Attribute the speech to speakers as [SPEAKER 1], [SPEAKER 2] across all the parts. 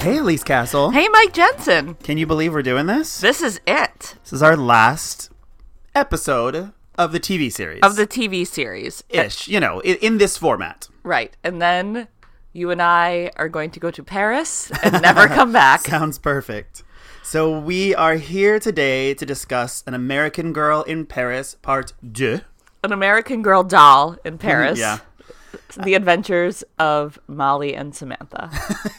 [SPEAKER 1] Hey, Elise Castle.
[SPEAKER 2] Hey, Mike Jensen.
[SPEAKER 1] Can you believe we're doing this?
[SPEAKER 2] This is it.
[SPEAKER 1] This is our last episode of the TV series.
[SPEAKER 2] Of the TV series.
[SPEAKER 1] Ish, you know, in this format.
[SPEAKER 2] Right. And then you and I are going to go to Paris and never come back.
[SPEAKER 1] Sounds perfect. So we are here today to discuss An American Girl in Paris, Part 2.
[SPEAKER 2] An American Girl doll in Paris.
[SPEAKER 1] Yeah.
[SPEAKER 2] The Adventures of Molly and Samantha.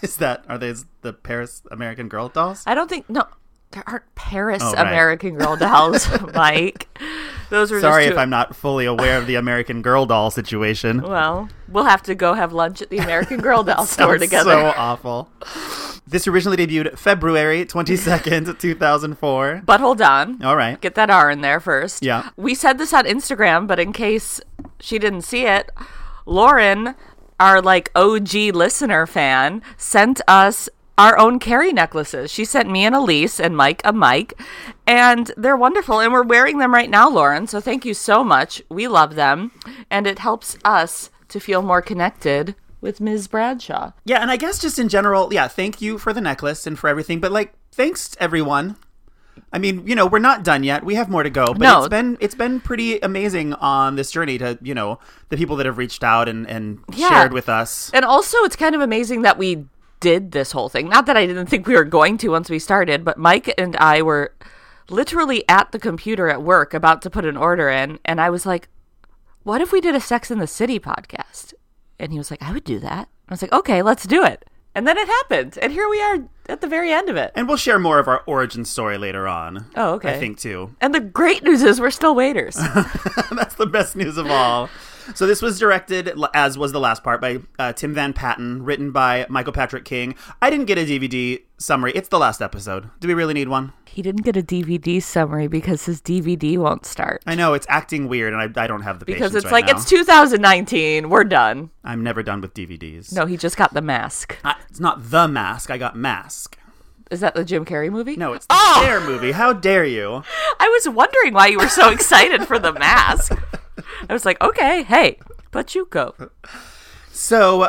[SPEAKER 1] Are they the Paris American Girl dolls?
[SPEAKER 2] I don't think, no, there aren't Paris
[SPEAKER 1] Oh, right.
[SPEAKER 2] American Girl dolls, Mike. Those were
[SPEAKER 1] Sorry
[SPEAKER 2] just
[SPEAKER 1] if I'm not fully aware of the American Girl doll situation.
[SPEAKER 2] Well, we'll have to go have lunch at the American Girl doll store
[SPEAKER 1] Sounds
[SPEAKER 2] together.
[SPEAKER 1] so awful. This originally debuted February 22nd, 2004.
[SPEAKER 2] But hold on.
[SPEAKER 1] All right.
[SPEAKER 2] Get that R in there first.
[SPEAKER 1] Yeah.
[SPEAKER 2] We said this on Instagram, but in case she didn't see it, Lauren, our OG listener fan, sent us our own Carrie necklaces. She sent me an Elise and Mike a Mike, and they're wonderful, and we're wearing them right now, Lauren, so thank you so much. We love them, and it helps us to feel more connected with Ms. Bradshaw.
[SPEAKER 1] Yeah, and I guess just in general, thank you for the necklace and for everything, but thanks everyone. I mean, we're not done yet. We have more to go, but
[SPEAKER 2] No.
[SPEAKER 1] it's been pretty amazing on this journey to, the people that have reached out and
[SPEAKER 2] Yeah.
[SPEAKER 1] shared with us.
[SPEAKER 2] And also, it's kind of amazing that we did this whole thing. Not that I didn't think we were going to once we started, but Mike and I were literally at the computer at work about to put an order in, and I was like, what if we did a Sex and the City podcast? And he was like, I would do that. I was like, okay, let's do it. And then it happened. And here we are at the very end of it.
[SPEAKER 1] And we'll share more of our origin story later on.
[SPEAKER 2] Oh, okay.
[SPEAKER 1] I think, too.
[SPEAKER 2] And the great news is we're still waiters.
[SPEAKER 1] That's the best news of all. So this was directed, as was the last part, by Tim Van Patten, written by Michael Patrick King. I didn't get a DVD summary. It's the last episode. Do we really need one?
[SPEAKER 2] He didn't get a DVD summary because his DVD won't start.
[SPEAKER 1] I know, it's acting weird, and I don't have the
[SPEAKER 2] Because
[SPEAKER 1] patience
[SPEAKER 2] it's
[SPEAKER 1] right now.
[SPEAKER 2] it's 2019. We're done.
[SPEAKER 1] I'm never done with DVDs.
[SPEAKER 2] No, he just got The Mask.
[SPEAKER 1] It's not The Mask. I got Mask.
[SPEAKER 2] Is that the Jim Carrey movie?
[SPEAKER 1] No, it's the Cher movie. How dare you?
[SPEAKER 2] I was wondering why you were so excited for The Mask. I was like, okay, hey, but you go.
[SPEAKER 1] So,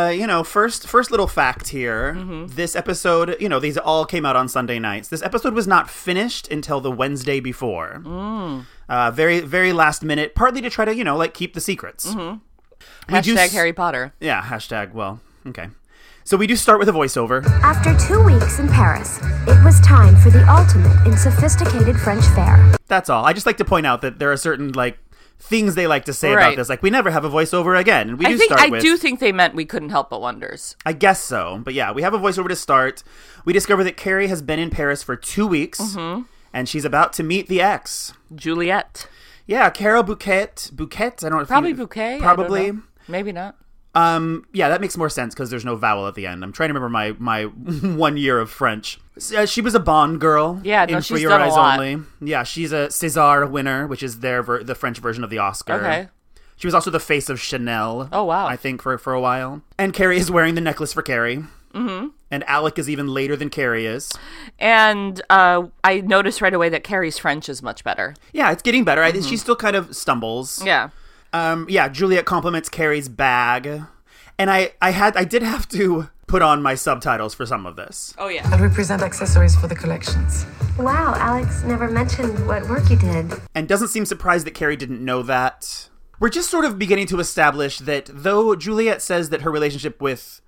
[SPEAKER 1] first little fact here.
[SPEAKER 2] Mm-hmm.
[SPEAKER 1] This episode, these all came out on Sunday nights. This episode was not finished until the Wednesday before. Very, very last minute, partly to try to, keep the secrets.
[SPEAKER 2] Mm-hmm. Hashtag Harry Potter.
[SPEAKER 1] Yeah, hashtag, well, okay. So we do start with a voiceover.
[SPEAKER 3] After 2 weeks in Paris, it was time for the ultimate in sophisticated French fare.
[SPEAKER 1] That's all. I just like to point out that there are certain, things they like to say
[SPEAKER 2] Right.
[SPEAKER 1] about this. We never have a voiceover again. And we do
[SPEAKER 2] I
[SPEAKER 1] with...
[SPEAKER 2] do think they meant We Couldn't Help But Wonders.
[SPEAKER 1] I guess so. But yeah, we have a voiceover to start. We discover that Carrie has been in Paris for 2 weeks, and she's about to meet the ex.
[SPEAKER 2] Juliet.
[SPEAKER 1] Yeah, Carol Bouquet. I don't know if
[SPEAKER 2] Probably
[SPEAKER 1] you...
[SPEAKER 2] Bouquet.
[SPEAKER 1] Probably.
[SPEAKER 2] I don't know. Maybe not.
[SPEAKER 1] Yeah, that makes more sense because there's no vowel at the end. I'm trying to remember my 1 year of French. She was a Bond girl.
[SPEAKER 2] Yeah, no,
[SPEAKER 1] in
[SPEAKER 2] she's
[SPEAKER 1] For Your
[SPEAKER 2] done a
[SPEAKER 1] Eyes
[SPEAKER 2] lot.
[SPEAKER 1] Only. Yeah, she's a César winner, which is the French version of the Oscar.
[SPEAKER 2] Okay.
[SPEAKER 1] She was also the face of Chanel.
[SPEAKER 2] Oh, wow.
[SPEAKER 1] I think for a while. And Carrie is wearing the necklace for Carrie. Mm-hmm. And Alec is even later than Carrie is.
[SPEAKER 2] And I noticed right away that Carrie's French is much better.
[SPEAKER 1] Yeah, it's getting better. She still kind of stumbles.
[SPEAKER 2] Yeah.
[SPEAKER 1] Juliet compliments Carrie's bag. And I did have to put on my subtitles for some of this.
[SPEAKER 2] Oh, yeah.
[SPEAKER 4] And we present accessories for the collections.
[SPEAKER 3] Wow, Alex never mentioned what work you did.
[SPEAKER 1] And doesn't seem surprised that Carrie didn't know that. We're just sort of beginning to establish that though Juliet says that her relationship with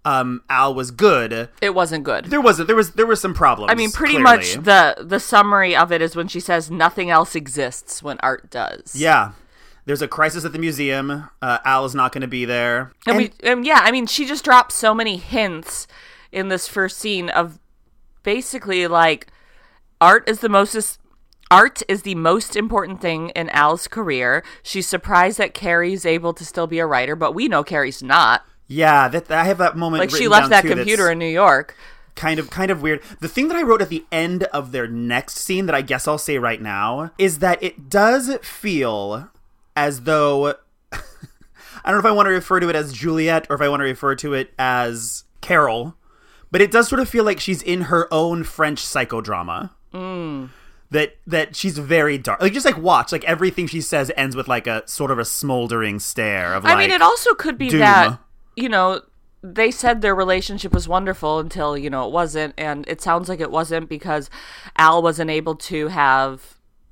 [SPEAKER 1] Al was good,
[SPEAKER 2] It wasn't good.
[SPEAKER 1] there were some problems.
[SPEAKER 2] I mean, pretty
[SPEAKER 1] clearly.
[SPEAKER 2] much the summary of it is when she says nothing else exists when art does.
[SPEAKER 1] Yeah. There's a crisis at the museum. Al is not going to be there.
[SPEAKER 2] She just drops so many hints in this first scene of basically art is the most important thing in Al's career. She's surprised that Carrie's able to still be a writer, but we know Carrie's not.
[SPEAKER 1] Yeah, I have that moment.
[SPEAKER 2] She
[SPEAKER 1] written
[SPEAKER 2] left
[SPEAKER 1] down,
[SPEAKER 2] that
[SPEAKER 1] too,
[SPEAKER 2] computer
[SPEAKER 1] that's
[SPEAKER 2] in New York.
[SPEAKER 1] kind of weird. The thing that I wrote at the end of their next scene that I guess I'll say right now is that it does feel as though I don't know if I want to refer to it as Juliet or if I want to refer to it as Carol, but it does sort of feel like she's in her own French psychodrama. That she's very dark. Watch, everything she says ends with a sort of a smoldering stare of
[SPEAKER 2] I mean, it also could be
[SPEAKER 1] doom.
[SPEAKER 2] that, they said their relationship was wonderful until, it wasn't. And it sounds like it wasn't because Al wasn't able to have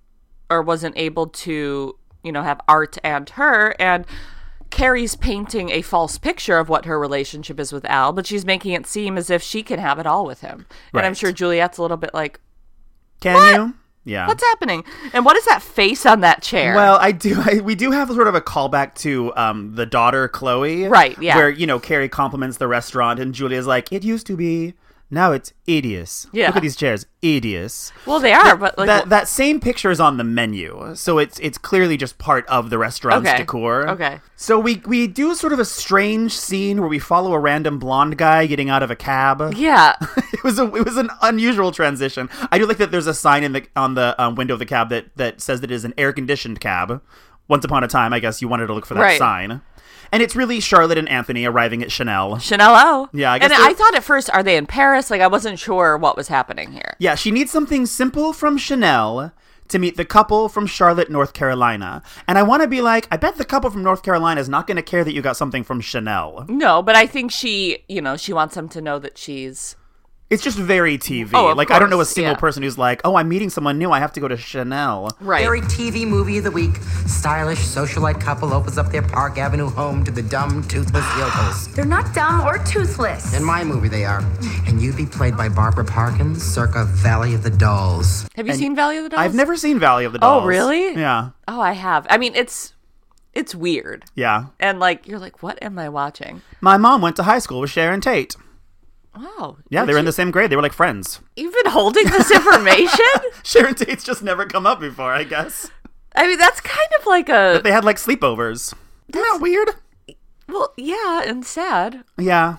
[SPEAKER 2] Art and her. And Carrie's painting a false picture of what her relationship is with Al, but she's making it seem as if she can have it all with him.
[SPEAKER 1] Right.
[SPEAKER 2] And I'm sure Juliet's a little bit like,
[SPEAKER 1] Can
[SPEAKER 2] what?
[SPEAKER 1] you? Yeah.
[SPEAKER 2] What's happening? And what is that face on that chair?
[SPEAKER 1] Well, we do have sort of a callback to the daughter, Chloe.
[SPEAKER 2] Right, yeah.
[SPEAKER 1] Where, Carrie compliments the restaurant and Julia's like, it used to be, now it's hideous.
[SPEAKER 2] Yeah.
[SPEAKER 1] Look at these chairs. Hideous.
[SPEAKER 2] Well, they are, but like...
[SPEAKER 1] That same picture is on the menu, so it's clearly just part of the restaurant's decor.
[SPEAKER 2] Okay.
[SPEAKER 1] So we do sort of a strange scene where we follow a random blonde guy getting out of a cab.
[SPEAKER 2] Yeah.
[SPEAKER 1] It was an unusual transition. I do like that there's a sign on the window of the cab that says that it is an air-conditioned cab. Once upon a time, I guess you wanted to look for that
[SPEAKER 2] Right.
[SPEAKER 1] sign. And it's really Charlotte and Anthony arriving at Chanel.
[SPEAKER 2] Chanel.
[SPEAKER 1] Yeah, I guess
[SPEAKER 2] and I thought at first, are they in Paris? Like, I wasn't sure what was happening here.
[SPEAKER 1] Yeah, she needs something simple from Chanel to meet the couple from Charlotte, North Carolina. And I want to be like, I bet the couple from North Carolina is not going to care that you got something from Chanel.
[SPEAKER 2] No, but I think she wants them to know that she's...
[SPEAKER 1] It's just very TV.
[SPEAKER 2] Oh, of
[SPEAKER 1] I don't know a
[SPEAKER 2] course,
[SPEAKER 1] single
[SPEAKER 2] yeah.
[SPEAKER 1] person who's like, oh, I'm meeting someone new, I have to go to Chanel.
[SPEAKER 2] Right.
[SPEAKER 5] Very TV movie of the week. Stylish socialite couple opens up their Park Avenue home to the dumb, toothless yokels.
[SPEAKER 3] They're not dumb or toothless.
[SPEAKER 5] In my movie, they are. And you'd be played by Barbara Parkins, circa Valley of the Dolls.
[SPEAKER 2] Have you seen Valley of the Dolls?
[SPEAKER 1] I've never seen Valley of the Dolls.
[SPEAKER 2] Oh, really?
[SPEAKER 1] Yeah.
[SPEAKER 2] Oh, I have. I mean, it's weird.
[SPEAKER 1] Yeah.
[SPEAKER 2] And, like, you're like, what am I watching?
[SPEAKER 1] My mom went to high school with Sharon Tate.
[SPEAKER 2] Wow.
[SPEAKER 1] Yeah, they were in the same grade. They were like friends.
[SPEAKER 2] You've been holding this information?
[SPEAKER 1] Sharon Tate's just never come up before, I guess.
[SPEAKER 2] I mean, that's kind of like a...
[SPEAKER 1] They had like sleepovers. Isn't that weird?
[SPEAKER 2] Well, yeah, and sad.
[SPEAKER 1] Yeah.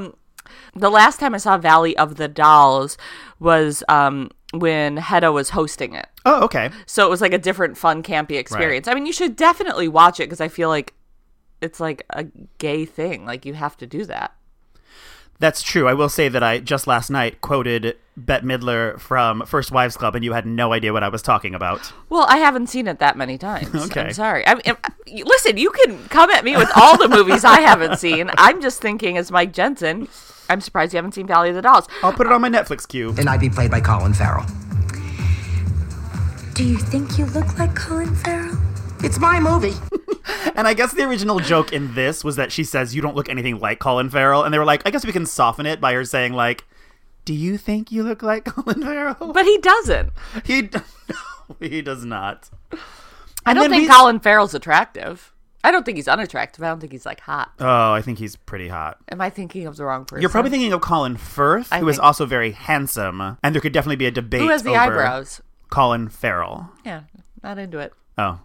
[SPEAKER 2] The last time I saw Valley of the Dolls was when Hedda was hosting it.
[SPEAKER 1] Oh, okay.
[SPEAKER 2] So it was like a different fun, campy experience. Right. I mean, you should definitely watch it because I feel like it's like a gay thing. Like, you have to do that.
[SPEAKER 1] That's true. I will say that I just last night quoted Bette Midler from First Wives Club, and you had no idea what I was talking about.
[SPEAKER 2] Well, I haven't seen it that many times.
[SPEAKER 1] Okay.
[SPEAKER 2] I'm sorry. Listen, you can come at me with all the movies I haven't seen. I'm just thinking, as Mike Jensen, I'm surprised you haven't seen Valley of the Dolls.
[SPEAKER 1] I'll put it on my Netflix queue.
[SPEAKER 5] And I'd be played by Colin Farrell.
[SPEAKER 3] Do you think you look like Colin Farrell?
[SPEAKER 5] It's my movie.
[SPEAKER 1] And I guess the original joke in this was that she says, you don't look anything like Colin Farrell. And they were like, I guess we can soften it by her saying, like, do you think you look like Colin Farrell?
[SPEAKER 2] But he doesn't.
[SPEAKER 1] He does not.
[SPEAKER 2] I don't think Colin Farrell's attractive. I don't think he's unattractive. I don't think he's, like, hot.
[SPEAKER 1] Oh, I think he's pretty hot.
[SPEAKER 2] Am I thinking of the wrong person?
[SPEAKER 1] You're probably thinking of Colin Firth, who is also very handsome. And there could definitely be a debate over...
[SPEAKER 2] Who has the eyebrows?
[SPEAKER 1] Colin Farrell.
[SPEAKER 2] Yeah, not into it.
[SPEAKER 1] Oh,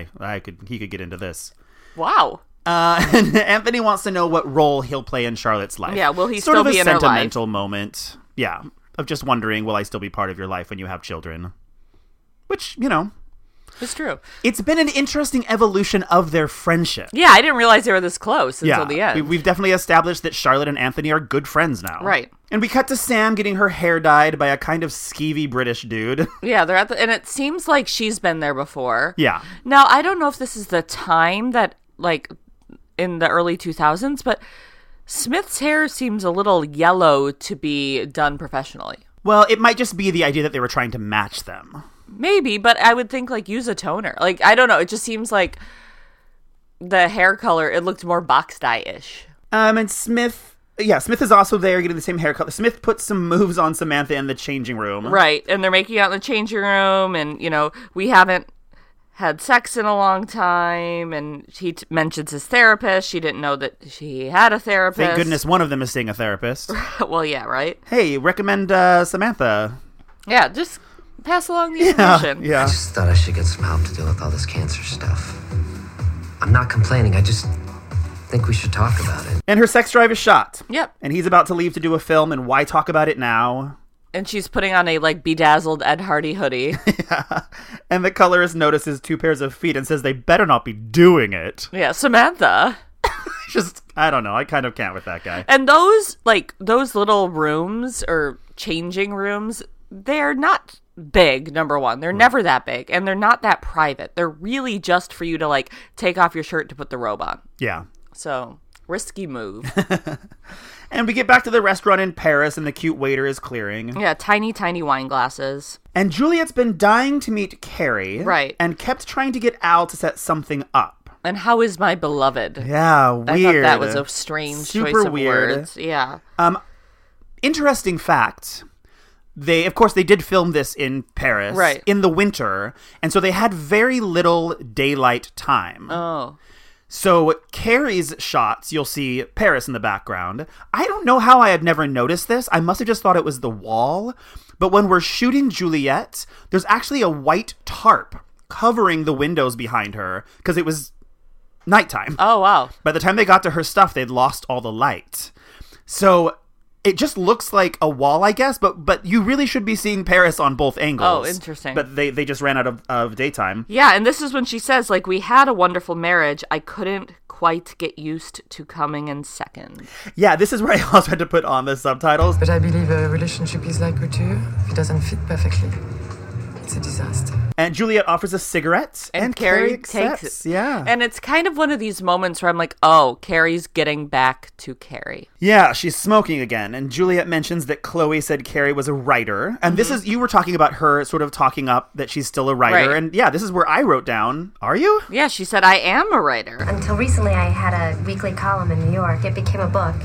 [SPEAKER 1] he could get into this.
[SPEAKER 2] Wow.
[SPEAKER 1] And Anthony wants to know what role he'll play in Charlotte's life.
[SPEAKER 2] Yeah, will he
[SPEAKER 1] sort
[SPEAKER 2] still
[SPEAKER 1] of
[SPEAKER 2] be
[SPEAKER 1] a
[SPEAKER 2] in her life?
[SPEAKER 1] sentimental moment. Yeah, of just wondering, will I still be part of your life when you have children? Which,
[SPEAKER 2] It's true.
[SPEAKER 1] it's been an interesting evolution of their friendship.
[SPEAKER 2] Yeah, I didn't realize they were this close until the end.
[SPEAKER 1] We've definitely established that Charlotte and Anthony are good friends now.
[SPEAKER 2] Right.
[SPEAKER 1] And we cut to Sam getting her hair dyed by a kind of skeevy British dude.
[SPEAKER 2] Yeah, they're at and it seems like she's been there before.
[SPEAKER 1] Yeah.
[SPEAKER 2] Now, I don't know if this is the time that, like, in the early 2000s, but Smith's hair seems a little yellow to be done professionally.
[SPEAKER 1] Well, it might just be the idea that they were trying to match them.
[SPEAKER 2] Maybe, but I would think, like, use a toner. Like, I don't know. It just seems like the hair color, it looked more box dye-ish.
[SPEAKER 1] And Smith is also there getting the same hair color. Smith puts some moves on Samantha in the changing room.
[SPEAKER 2] Right, and they're making out in the changing room, and, we haven't had sex in a long time, and he mentions his therapist. She didn't know that she had a therapist.
[SPEAKER 1] Thank goodness one of them is seeing a therapist.
[SPEAKER 2] Well, yeah, right?
[SPEAKER 1] Hey, recommend Samantha.
[SPEAKER 2] Yeah, just pass along the information.
[SPEAKER 1] Yeah.
[SPEAKER 5] I just thought I should get some help to deal with all this cancer stuff. I'm not complaining. I just think we should talk about it.
[SPEAKER 1] And her sex drive is shot.
[SPEAKER 2] Yep.
[SPEAKER 1] And he's about to leave to do a film, and why talk about it now?
[SPEAKER 2] And she's putting on a, like, bedazzled Ed Hardy hoodie.
[SPEAKER 1] Yeah. And the colorist notices 2 pairs of feet and says they better not be doing it.
[SPEAKER 2] Yeah, Samantha.
[SPEAKER 1] Just, I don't know. I kind of can't with that guy.
[SPEAKER 2] And those little rooms or changing rooms, they're not big, number one. They're never that big. And they're not that private. They're really just for you to, like, take off your shirt to put the robe on.
[SPEAKER 1] Yeah.
[SPEAKER 2] So, Risky move.
[SPEAKER 1] And we get back to the restaurant in Paris, and the cute waiter is clearing.
[SPEAKER 2] Yeah, tiny, tiny wine glasses.
[SPEAKER 1] And Juliet's been dying to meet Carrie.
[SPEAKER 2] Right.
[SPEAKER 1] And kept trying to get Al to set something up.
[SPEAKER 2] And how is my beloved?
[SPEAKER 1] Yeah, weird.
[SPEAKER 2] I thought that was a strange
[SPEAKER 1] Super
[SPEAKER 2] choice of
[SPEAKER 1] weird.
[SPEAKER 2] words. Yeah.
[SPEAKER 1] Interesting fact. Of course, they did film this in Paris.
[SPEAKER 2] Right.
[SPEAKER 1] In the winter. And so they had very little daylight time.
[SPEAKER 2] Oh.
[SPEAKER 1] So Carrie's shots, you'll see Paris in the background. I don't know how I had never noticed this. I must have just thought it was the wall. But when we're shooting Juliet, there's actually a white tarp covering the windows behind her because it was nighttime.
[SPEAKER 2] Oh, wow.
[SPEAKER 1] By the time they got to her stuff, they'd lost all the light. So it just looks like a wall, I guess, but you really should be seeing Paris on both angles.
[SPEAKER 2] Oh, interesting.
[SPEAKER 1] But they just ran out of daytime.
[SPEAKER 2] Yeah, and this is when she says, like, we had a wonderful marriage. I couldn't quite get used to coming in second.
[SPEAKER 1] Yeah, this is where I also had to put on the subtitles.
[SPEAKER 4] But I believe a relationship is like couture. If it doesn't fit perfectly, it's a disaster.
[SPEAKER 1] And Juliet offers a cigarette, and Carrie accepts.
[SPEAKER 2] takes it.
[SPEAKER 1] Yeah.
[SPEAKER 2] And it's kind of one of these moments where I'm like, oh, Carrie's getting back to Carrie.
[SPEAKER 1] Yeah, she's smoking again, and Juliet mentions that Chloe said Carrie was a writer. And this is, you were talking about her sort of talking up that she's still a writer.
[SPEAKER 2] Right.
[SPEAKER 1] And yeah, this is where I wrote down, are you?
[SPEAKER 2] Yeah, she said, I am a writer.
[SPEAKER 3] Until recently, I had a weekly column in New York. It became a book.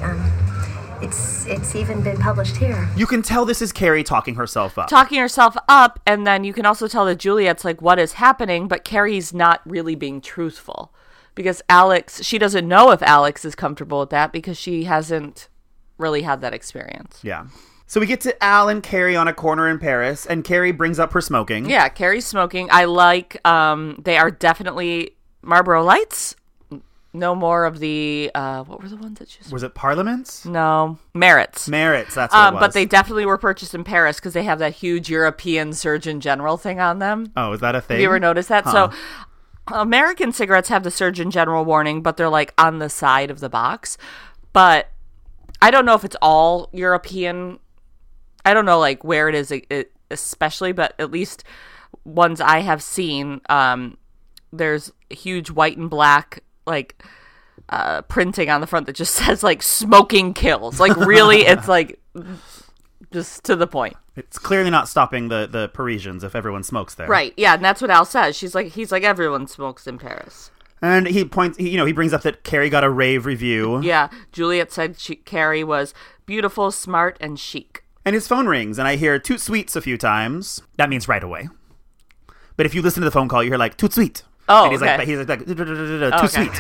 [SPEAKER 3] It's even been published here.
[SPEAKER 1] You can tell this is Carrie talking herself up.
[SPEAKER 2] Talking herself up, and then you can also tell that Juliet's like, what is happening? But Carrie's not really being truthful. Because she doesn't know if Alex is comfortable with that because she hasn't really had that experience.
[SPEAKER 1] Yeah. So we get to Al and Carrie on a corner in Paris, and Carrie brings up her smoking.
[SPEAKER 2] Yeah, Carrie's smoking. I like, they are definitely Marlboro Lights. No more of the, what were the ones that she smoked?
[SPEAKER 1] Was it Parliaments?
[SPEAKER 2] No, Merits.
[SPEAKER 1] Merits, that's what it was.
[SPEAKER 2] But they definitely were purchased in Paris because they have that huge European Surgeon General thing on them.
[SPEAKER 1] Oh, is that a thing?
[SPEAKER 2] Have you ever noticed that?
[SPEAKER 1] Huh.
[SPEAKER 2] So American cigarettes have the Surgeon General warning, but they're like on the side of the box. But I don't know if it's all European. I don't know like where it is especially, but at least ones I have seen, there's huge white and black like printing on the front that just says like smoking kills. Like really, it's like just to the point.
[SPEAKER 1] It's clearly not stopping the Parisians if everyone smokes there.
[SPEAKER 2] Right. Yeah, and that's what Al says. He's like everyone smokes in Paris.
[SPEAKER 1] And he brings up that Carrie got a rave review.
[SPEAKER 2] Yeah, Juliet said Carrie was beautiful, smart, and chic.
[SPEAKER 1] And his phone rings, and I hear "toot sweets" a few times. That means right away. But if you listen to the phone call, you hear like "toot sweet."
[SPEAKER 2] Oh,
[SPEAKER 1] and he's
[SPEAKER 2] okay.
[SPEAKER 1] like "toot
[SPEAKER 2] Okay.
[SPEAKER 1] sweet."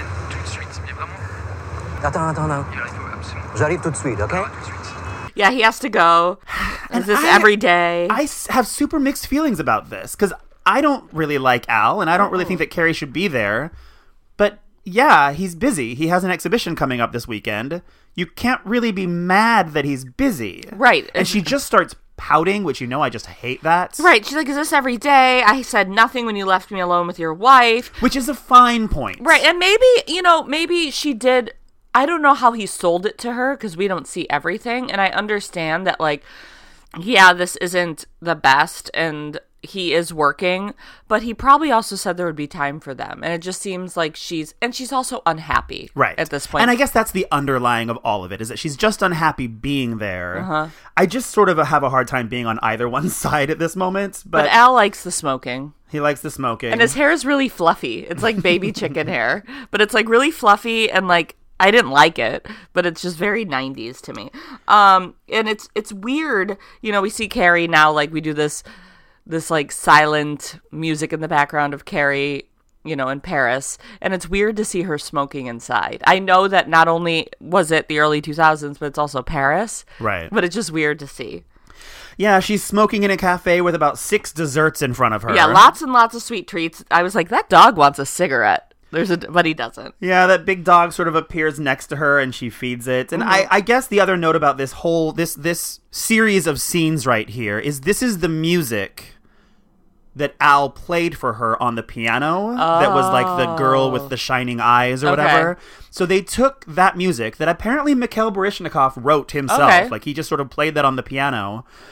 [SPEAKER 6] Attends. J'arrive tout de suite, okay?
[SPEAKER 2] Yeah, he has to go. Is this
[SPEAKER 1] I-
[SPEAKER 2] every day?
[SPEAKER 1] I have super mixed feelings about this because I don't really like Al, and I don't really think that Carrie should be there. But yeah, he's busy. He has an exhibition coming up this weekend. You can't really be mad that he's busy.
[SPEAKER 2] Right.
[SPEAKER 1] And she just starts pouting, which I just hate that.
[SPEAKER 2] Right. She's like, is this every day? I said nothing when you left me alone with your wife.
[SPEAKER 1] Which is a fine point.
[SPEAKER 2] Right. And maybe she did. I don't know how he sold it to her because we don't see everything. And I understand that, like, yeah, this isn't the best and he is working, but he probably also said there would be time for them. And it just seems like she's also unhappy
[SPEAKER 1] Right.
[SPEAKER 2] at this point.
[SPEAKER 1] And I guess that's the underlying of all of it, is that she's just unhappy being there.
[SPEAKER 2] Uh-huh.
[SPEAKER 1] I just sort of have a hard time being on either one's side at this moment.
[SPEAKER 2] But Al likes the smoking.
[SPEAKER 1] He likes the smoking.
[SPEAKER 2] And his hair is really fluffy. It's like baby chicken hair, but it's like really fluffy and like, I didn't like it, but it's just very 90s to me. And it's weird. We see Carrie now, like we do this like silent music in the background of Carrie, in Paris. And it's weird to see her smoking inside. I know that not only was it the early 2000s, but it's also Paris.
[SPEAKER 1] Right.
[SPEAKER 2] But it's just weird to see.
[SPEAKER 1] Yeah, she's smoking in a cafe with about 6 desserts in front of her.
[SPEAKER 2] Yeah, lots and lots of sweet treats. I was like, that dog wants a cigarette. But he doesn't.
[SPEAKER 1] Yeah, that big dog sort of appears next to her and she feeds it. And I guess the other note about this whole, this series of scenes right here is this is the music that Al played for her on the piano. That was like the girl with the shining eyes or whatever. So they took that music that apparently Mikhail Baryshnikov wrote himself.
[SPEAKER 2] Okay.
[SPEAKER 1] Like he just sort of played that on the piano.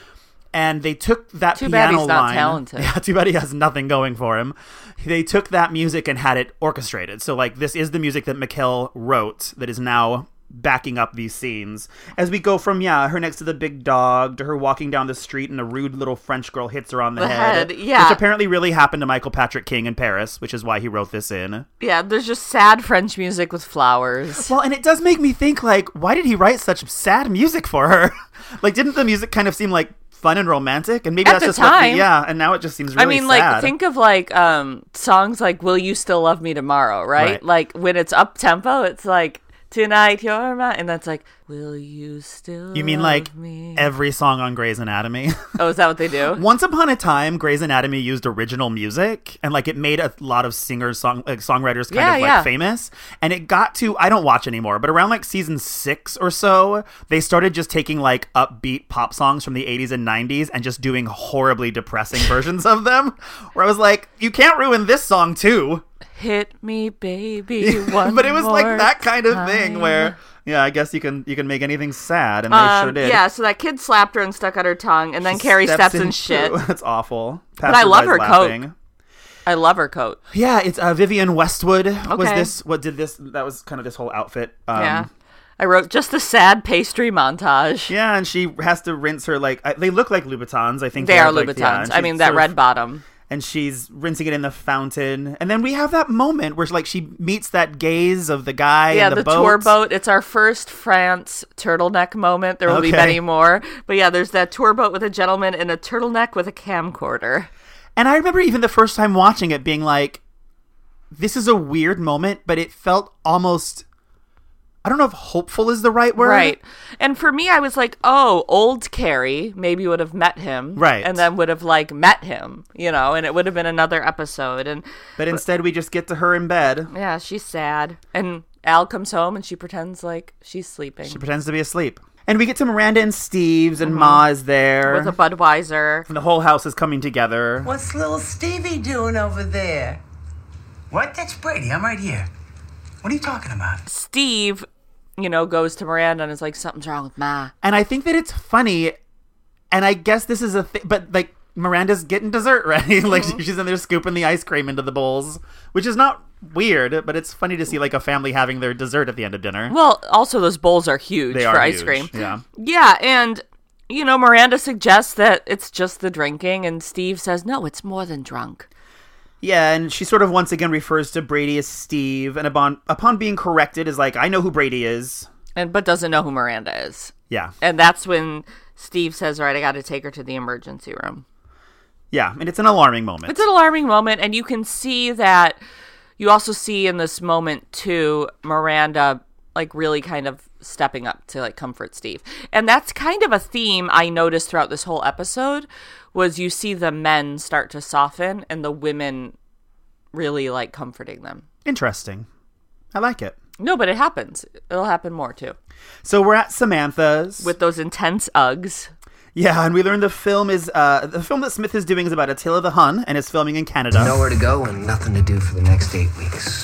[SPEAKER 1] And they took that
[SPEAKER 2] Too
[SPEAKER 1] piano
[SPEAKER 2] bad he's not
[SPEAKER 1] line.
[SPEAKER 2] talented.
[SPEAKER 1] Yeah, too bad he has nothing going for him. They took that music and had it orchestrated. So, like, this is the music that Mikkel wrote that is now backing up these scenes. As we go from, her next to the big dog, to her walking down the street and a rude little French girl hits her on the head.
[SPEAKER 2] Yeah.
[SPEAKER 1] Which apparently really happened to Michael Patrick King in Paris, which is why he wrote this in.
[SPEAKER 2] Yeah, there's just sad French music with flowers.
[SPEAKER 1] Well, and it does make me think, like, why did he write such sad music for her? Like, didn't the music kind of seem like fun and romantic? And maybe
[SPEAKER 2] At
[SPEAKER 1] that's
[SPEAKER 2] the
[SPEAKER 1] just
[SPEAKER 2] time.
[SPEAKER 1] and now it just seems really
[SPEAKER 2] I mean,
[SPEAKER 1] sad.
[SPEAKER 2] like, think of, like, songs like Will You Still Love Me Tomorrow, right? Like, when it's up-tempo, it's like, Tonight You're Mine, and that's like, Will You Still
[SPEAKER 1] You mean,
[SPEAKER 2] love
[SPEAKER 1] like,
[SPEAKER 2] me?
[SPEAKER 1] every song on Grey's Anatomy?
[SPEAKER 2] Oh, is that what they do?
[SPEAKER 1] Once upon a time, Grey's Anatomy used original music, and, like, it made a lot of songwriters kind of famous. And it got to, I don't watch anymore, but around, like, season 6 or so, they started just taking, like, upbeat pop songs from the 80s and 90s and just doing horribly depressing versions of them, where I was like, you can't ruin this song, too.
[SPEAKER 2] Hit me, baby, one
[SPEAKER 1] But it was like
[SPEAKER 2] more
[SPEAKER 1] that kind of
[SPEAKER 2] time.
[SPEAKER 1] thing where, I guess you can make anything sad, and they sure did.
[SPEAKER 2] Yeah, so that kid slapped her and stuck out her tongue, and then Carrie steps in shit.
[SPEAKER 1] That's awful.
[SPEAKER 2] But I love her
[SPEAKER 1] laughing.
[SPEAKER 2] coat. I love her coat.
[SPEAKER 1] Yeah, it's Vivienne Westwood.
[SPEAKER 2] Okay.
[SPEAKER 1] That was kind of this whole outfit.
[SPEAKER 2] Yeah. I wrote just a sad pastry montage.
[SPEAKER 1] Yeah, and she has to rinse her, like, they look like Louboutins, I think.
[SPEAKER 2] They are
[SPEAKER 1] have, like,
[SPEAKER 2] Louboutins.
[SPEAKER 1] and
[SPEAKER 2] I
[SPEAKER 1] she's
[SPEAKER 2] mean, that
[SPEAKER 1] sort of-
[SPEAKER 2] red bottom.
[SPEAKER 1] And she's rinsing it in the fountain. And then we have that moment where, like, she meets that gaze of the guy in the boat.
[SPEAKER 2] Tour boat. It's our first France turtleneck moment. There will be many more. But yeah, there's that tour boat with a gentleman in a turtleneck with a camcorder.
[SPEAKER 1] And I remember even the first time watching it being like, this is a weird moment, but it felt almost, I don't know if hopeful is the right word.
[SPEAKER 2] Right. And for me, I was like, oh, old Carrie maybe would have met him.
[SPEAKER 1] Right.
[SPEAKER 2] And then would have, like, met him, and it would have been another episode.
[SPEAKER 1] But instead, we just get to her in bed.
[SPEAKER 2] Yeah, she's sad. And Al comes home and she pretends like she's sleeping.
[SPEAKER 1] She pretends to be asleep. And we get to Miranda and Steve's, and Ma is there.
[SPEAKER 2] With a Budweiser.
[SPEAKER 1] And the whole house is coming together.
[SPEAKER 7] What's little Stevie doing over there? What? That's Brady. I'm right here. What are you talking about?
[SPEAKER 2] Steve, goes to Miranda and is like, something's wrong with Ma.
[SPEAKER 1] And I think that it's funny, and I guess this is a thing, but, like, Miranda's getting dessert ready. Like, she's in there scooping the ice cream into the bowls, which is not weird, but it's funny to see, like, a family having their dessert at the end of dinner.
[SPEAKER 2] Well, also those bowls are huge
[SPEAKER 1] They
[SPEAKER 2] for
[SPEAKER 1] are
[SPEAKER 2] ice
[SPEAKER 1] huge,
[SPEAKER 2] cream.
[SPEAKER 1] yeah.
[SPEAKER 2] Yeah, and, Miranda suggests that it's just the drinking, and Steve says, no, it's more than drunk.
[SPEAKER 1] Yeah, and she sort of once again refers to Brady as Steve, and upon being corrected is like, I know who Brady is.
[SPEAKER 2] But doesn't know who Miranda is.
[SPEAKER 1] Yeah.
[SPEAKER 2] And that's when Steve says, all right, I got to take her to the emergency room.
[SPEAKER 1] Yeah, and it's an alarming moment.
[SPEAKER 2] It's an alarming moment, and you can see that, you also see in this moment, too, Miranda, like, really kind of stepping up to, like, comfort Steve. And that's kind of a theme I noticed throughout this whole episode, was you see the men start to soften, and the women really, like, comforting them.
[SPEAKER 1] Interesting. I like it.
[SPEAKER 2] No, but it happens. It'll happen more, too.
[SPEAKER 1] So we're at Samantha's.
[SPEAKER 2] With those intense Uggs.
[SPEAKER 1] Yeah, and we learned the film that Smith is doing is about Attila the Hun, and is filming in Canada.
[SPEAKER 5] Nowhere to go and nothing to do for the next 8 weeks.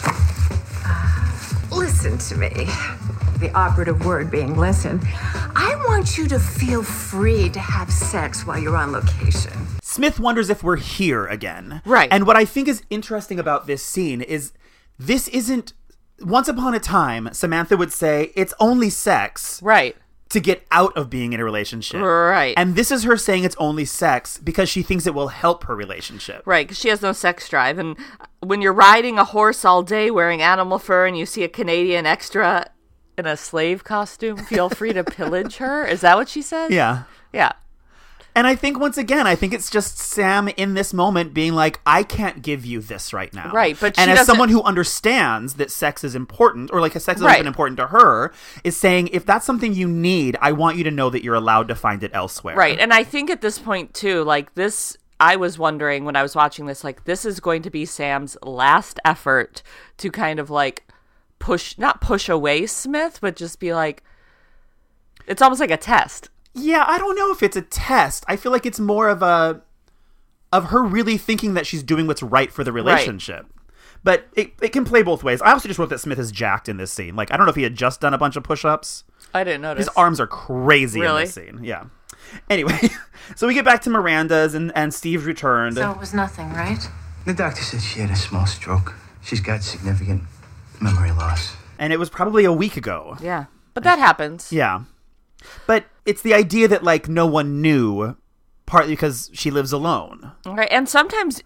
[SPEAKER 8] Listen to me. The operative word being listen. I want you to feel free to have sex while you're on location.
[SPEAKER 1] Smith wonders if we're here again.
[SPEAKER 2] Right.
[SPEAKER 1] And what I think is interesting about this scene is this isn't... Once upon a time, Samantha would say, it's only sex.
[SPEAKER 2] Right.
[SPEAKER 1] To get out of being in a relationship.
[SPEAKER 2] Right.
[SPEAKER 1] And this is her saying it's only sex because she thinks it will help her relationship.
[SPEAKER 2] Right, because she has no sex drive. And when you're riding a horse all day wearing animal fur and you see a Canadian extra in a slave costume, feel free to pillage her. Is that what she says?
[SPEAKER 1] Yeah.
[SPEAKER 2] Yeah.
[SPEAKER 1] And I think, once again, I think it's just Sam in this moment being like, I can't give you this right now.
[SPEAKER 2] Right, but
[SPEAKER 1] and
[SPEAKER 2] she
[SPEAKER 1] as
[SPEAKER 2] doesn't...
[SPEAKER 1] someone who understands that sex is important, or like sex has been important to her, is saying, if that's something you need, I want you to know that you're allowed to find it elsewhere.
[SPEAKER 2] Right, and I think at this point, too, like this, I was wondering when I was watching this, like, this is going to be Sam's last effort to kind of like not push away Smith, but just be like, it's almost like a test.
[SPEAKER 1] Yeah, I don't know if it's a test. I feel like it's more of her really thinking that she's doing what's right for the relationship. Right. But it can play both ways. I also just wrote that Smith is jacked in this scene. Like, I don't know if he had just done a bunch of push-ups.
[SPEAKER 2] I didn't notice.
[SPEAKER 1] His arms are crazy
[SPEAKER 2] really?
[SPEAKER 1] in this scene. Yeah. Anyway, so we get back to Miranda's and Steve's returned.
[SPEAKER 8] So it was nothing, right?
[SPEAKER 7] The doctor said she had a small stroke. She's got significant memory loss.
[SPEAKER 1] And it was probably a week ago.
[SPEAKER 2] Yeah. But that happens.
[SPEAKER 1] Yeah. But it's the idea that, like, no one knew, partly because she lives alone.
[SPEAKER 2] Right. And sometimes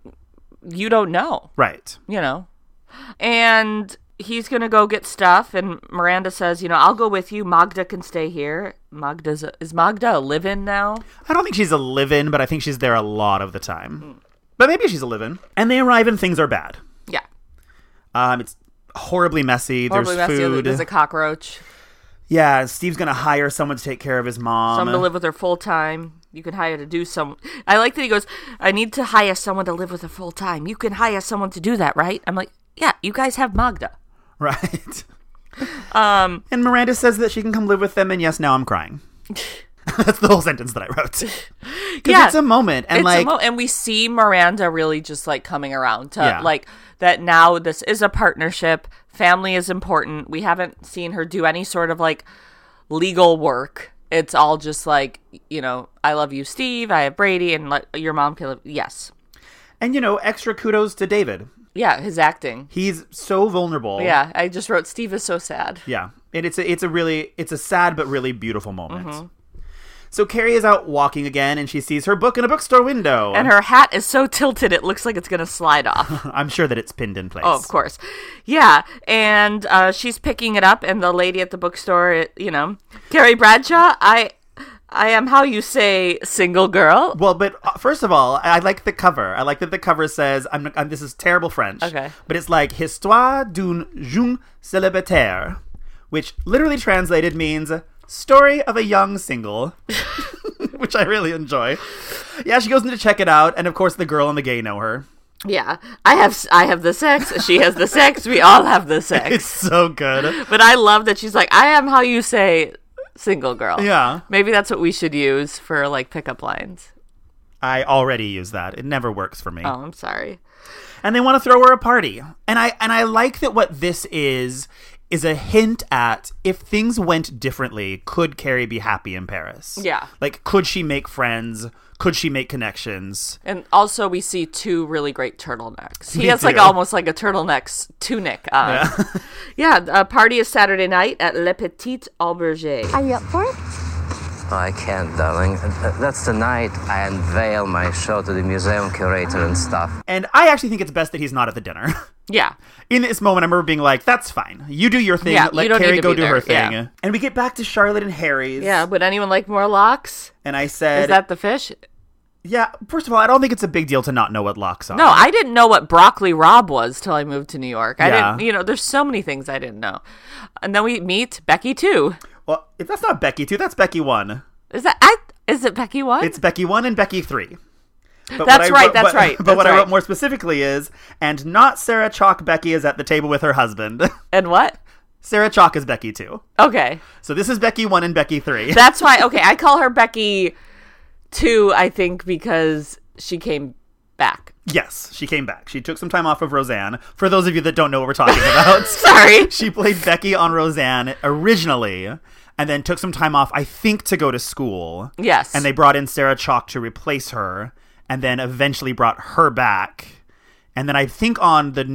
[SPEAKER 2] you don't know.
[SPEAKER 1] Right.
[SPEAKER 2] You know. And he's going to go get stuff. And Miranda says, you know, I'll go with you. Magda can stay here. Is Magda a live-in now?
[SPEAKER 1] I don't think she's a live-in, but I think she's there a lot of the time. But maybe she's a live-in. And they arrive and things are bad.
[SPEAKER 2] Yeah.
[SPEAKER 1] It's horribly messy. There's food.
[SPEAKER 2] There's a cockroach.
[SPEAKER 1] Yeah, Steve's going to hire someone to take care of his mom.
[SPEAKER 2] Someone to live with her full-time. You can hire to do some... I like that he goes, I need to hire someone to live with her full-time. You can hire someone to do that, right? I'm like, yeah, you guys have Magda.
[SPEAKER 1] Right. And Miranda says that she can come live with them, and yes, now I'm crying. That's the whole sentence that I wrote. Because it's a moment. And
[SPEAKER 2] and we see Miranda really just like coming around to like that now this is a partnership. Family is important. We haven't seen her do any sort of like legal work. It's all just like, you know, I love you, Steve. I have Brady, and your mom can live. Yes.
[SPEAKER 1] And, you know, extra kudos to David.
[SPEAKER 2] Yeah, his acting.
[SPEAKER 1] He's so vulnerable.
[SPEAKER 2] Yeah, I just wrote Steve is so sad.
[SPEAKER 1] Yeah. And it's a sad but really beautiful moment. So Carrie is out walking again, and she sees her book in a bookstore window.
[SPEAKER 2] And her hat is so tilted, it looks like it's going to slide off.
[SPEAKER 1] I'm sure that it's pinned in place.
[SPEAKER 2] Oh, of course. Yeah, and she's picking it up, and the lady at the bookstore, you know, Carrie Bradshaw, I am how you say single girl.
[SPEAKER 1] Well, but first of all, I like the cover. I like that the cover says, this is terrible French.
[SPEAKER 2] Okay.
[SPEAKER 1] But it's like, Histoire d'une jeune célibataire, which literally translated means story of a young single, which I really enjoy. Yeah, she goes in to check it out, and of course the girl and the gay know her.
[SPEAKER 2] Yeah, I have the sex, she has the sex, we all have the sex.
[SPEAKER 1] It's so good.
[SPEAKER 2] But I love that she's like, I am how you say single girl.
[SPEAKER 1] Yeah.
[SPEAKER 2] Maybe that's what we should use for like pickup lines.
[SPEAKER 1] I already use that. It never works for me.
[SPEAKER 2] Oh, I'm sorry.
[SPEAKER 1] And they want to throw her a party. And I like that what this is a hint at if things went differently, could Carrie be happy in Paris?
[SPEAKER 2] Yeah.
[SPEAKER 1] Like, could she make friends? Could she make connections?
[SPEAKER 2] And also we see two really great turtlenecks. He
[SPEAKER 1] Me
[SPEAKER 2] has like
[SPEAKER 1] too.
[SPEAKER 2] almost like a turtleneck tunic on. Yeah, the party is Saturday night at Le Petit Auberger.
[SPEAKER 3] Are you up for it?
[SPEAKER 5] Oh, I can't, darling. That's the night I unveil my show to the museum curator and stuff.
[SPEAKER 1] And I actually think it's best that he's not at the dinner.
[SPEAKER 2] Yeah.
[SPEAKER 1] In this moment, I remember being like, that's fine. You do your thing.
[SPEAKER 2] Yeah,
[SPEAKER 1] let
[SPEAKER 2] you don't
[SPEAKER 1] Carrie
[SPEAKER 2] need to
[SPEAKER 1] go
[SPEAKER 2] be
[SPEAKER 1] do her
[SPEAKER 2] there.
[SPEAKER 1] thing.
[SPEAKER 2] Yeah.
[SPEAKER 1] And we get back to Charlotte and Harry's.
[SPEAKER 2] Yeah, would anyone like more lox?
[SPEAKER 1] And I said...
[SPEAKER 2] Is that the fish?
[SPEAKER 1] Yeah, first of all, I don't think it's a big deal to not know what lox are.
[SPEAKER 2] No, I didn't know what broccoli Rob was till I moved to New York. I
[SPEAKER 1] Yeah.
[SPEAKER 2] didn't, there's so many things I didn't know. And then we meet Becky 2.
[SPEAKER 1] Well, if that's not Becky 2, that's Becky 1.
[SPEAKER 2] Is it Becky 1?
[SPEAKER 1] It's Becky 1 and Becky 3. But
[SPEAKER 2] That's right.
[SPEAKER 1] But what I wrote more specifically is, and not Sarah Chalk Becky is at the table with her husband.
[SPEAKER 2] And what?
[SPEAKER 1] Sarah Chalk is Becky 2.
[SPEAKER 2] Okay.
[SPEAKER 1] So this is Becky 1 and Becky 3.
[SPEAKER 2] That's why, okay, I call her Becky 2, I think, because she came back.
[SPEAKER 1] Yes, she came back. She took some time off of Roseanne. For those of you that don't know what we're talking about.
[SPEAKER 2] Sorry.
[SPEAKER 1] She played Becky on Roseanne originally, and then took some time off, I think, to go to school.
[SPEAKER 2] Yes.
[SPEAKER 1] And they brought in Sarah Chalk to replace her, and then eventually brought her back. And then I think on the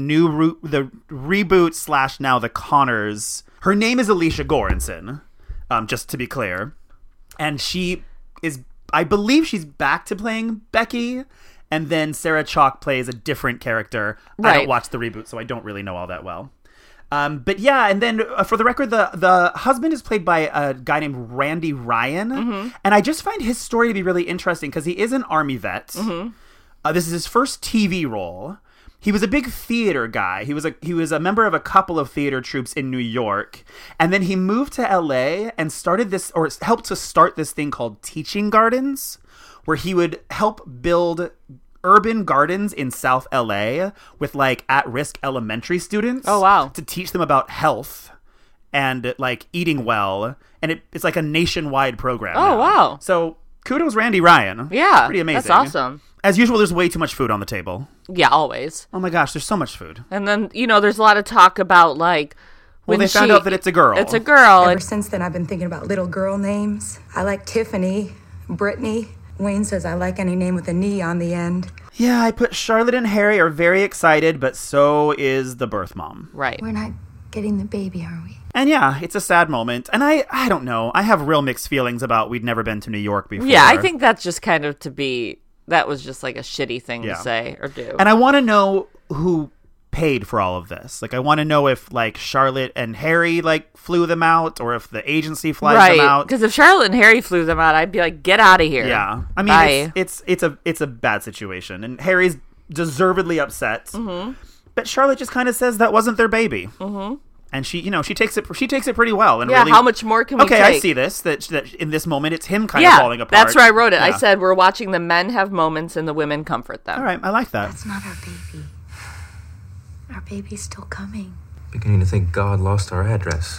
[SPEAKER 1] reboot / now the Connors, her name is Alicia Goranson, just to be clear. And she is, I believe she's back to playing Becky, and then Sarah Chalk plays a different character.
[SPEAKER 2] Right.
[SPEAKER 1] I don't watch the reboot, so I don't really know all that well. But yeah, and then for the record, the husband is played by a guy named Randy Ryan, and I just find his story to be really interesting because he is an Army vet. This is his first TV role. He was a big theater guy. He was a member of a couple of theater troupes in New York, and then he moved to LA and started this, or helped to start this thing called Teaching Gardens, where he would help build urban gardens in South LA with like at-risk elementary students.
[SPEAKER 2] Oh, wow.
[SPEAKER 1] To teach them about health and like eating well, and it's like a nationwide program.
[SPEAKER 2] Oh,
[SPEAKER 1] now.
[SPEAKER 2] wow.
[SPEAKER 1] So kudos Randy Ryan.
[SPEAKER 2] Yeah.
[SPEAKER 1] Pretty amazing.
[SPEAKER 2] That's awesome.
[SPEAKER 1] As usual, there's way too much food on the table.
[SPEAKER 2] Yeah, always.
[SPEAKER 1] Oh my gosh, there's so much food.
[SPEAKER 2] And then, there's a lot of talk about like
[SPEAKER 1] Well,
[SPEAKER 2] when
[SPEAKER 1] they found out that it's a girl.
[SPEAKER 2] It's a girl.
[SPEAKER 4] Ever
[SPEAKER 2] And
[SPEAKER 4] since then, I've been thinking about little girl names. I like Tiffany,
[SPEAKER 9] Brittany. Wayne says I like any name with a knee on the end.
[SPEAKER 1] Yeah, I put Charlotte and Harry are very excited, but so is the birth mom.
[SPEAKER 2] Right.
[SPEAKER 3] We're not getting the baby, are we?
[SPEAKER 1] And yeah, it's a sad moment. And I don't know. I have real mixed feelings about we'd never been to New York before.
[SPEAKER 2] Yeah, I think that's just kind of that was just like a shitty thing to say or do.
[SPEAKER 1] And I want to know who paid for all of this. Like, I want to know if, like, Charlotte and Harry, like, flew them out, or if the agency flies them out.
[SPEAKER 2] Because if Charlotte and Harry flew them out, I'd be like, get out of here.
[SPEAKER 1] Yeah. I mean, it's a bad situation. And Harry's deservedly upset. Mm-hmm. But Charlotte just kind of says that wasn't their baby. Mm-hmm. And she takes it pretty well. And
[SPEAKER 2] yeah,
[SPEAKER 1] really,
[SPEAKER 2] how much more can we take?
[SPEAKER 1] Okay, I see this, that in this moment, it's him kind of falling apart.
[SPEAKER 2] That's where I wrote it.
[SPEAKER 1] Yeah.
[SPEAKER 2] I said, we're watching the men have moments and the women comfort them.
[SPEAKER 1] All right, I like that.
[SPEAKER 3] That's not our baby. Our baby's still coming.
[SPEAKER 10] Beginning to think God lost our address.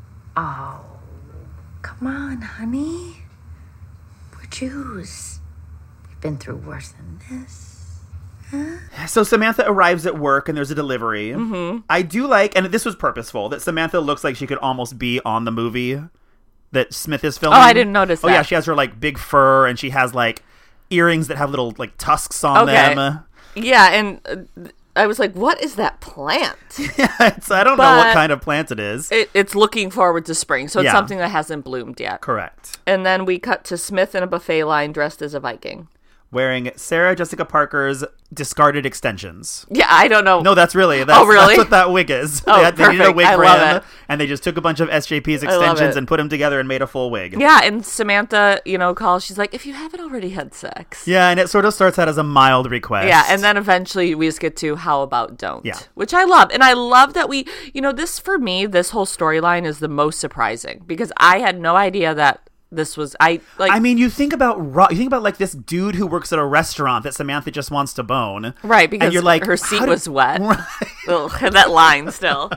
[SPEAKER 3] Oh, come on, honey. We're Jews. We've been through worse than this. Huh?
[SPEAKER 1] So Samantha arrives at work and there's a delivery. Mm-hmm. I do like, and this was purposeful, that Samantha looks like she could almost be on the movie that Smith is filming.
[SPEAKER 2] Oh, I didn't notice that.
[SPEAKER 1] Oh yeah, she has her like big fur and she has like earrings that have little like tusks on them.
[SPEAKER 2] Yeah, and I was like, what is that plant?
[SPEAKER 1] I don't know what kind of plant it is.
[SPEAKER 2] It's looking forward to spring, so it's something that hasn't bloomed yet.
[SPEAKER 1] Correct.
[SPEAKER 2] And then we cut to Smith in a buffet line dressed as a Viking.
[SPEAKER 1] Wearing Sarah Jessica Parker's discarded extensions.
[SPEAKER 2] Yeah, I don't know.
[SPEAKER 1] No, that's really
[SPEAKER 2] really?
[SPEAKER 1] That's what that wig is.
[SPEAKER 2] Oh,
[SPEAKER 1] they needed a wig for
[SPEAKER 2] love
[SPEAKER 1] him,
[SPEAKER 2] it.
[SPEAKER 1] and they just took a bunch of SJP's extensions and put them together and made a full wig.
[SPEAKER 2] Yeah, and Samantha, calls. She's like, if you haven't already had sex.
[SPEAKER 1] Yeah, and it sort of starts out as a mild request.
[SPEAKER 2] Yeah, and then eventually we just get to how about don't.
[SPEAKER 1] Yeah.
[SPEAKER 2] Which I love. And I love that we, this for me, this whole storyline is the most surprising because I had no idea that this was I mean,
[SPEAKER 1] you think about like this dude who works at a restaurant that Samantha just wants to bone,
[SPEAKER 2] right? Because
[SPEAKER 1] and you're like,
[SPEAKER 2] her seat was wet.
[SPEAKER 1] Right.
[SPEAKER 2] Ugh, that line still.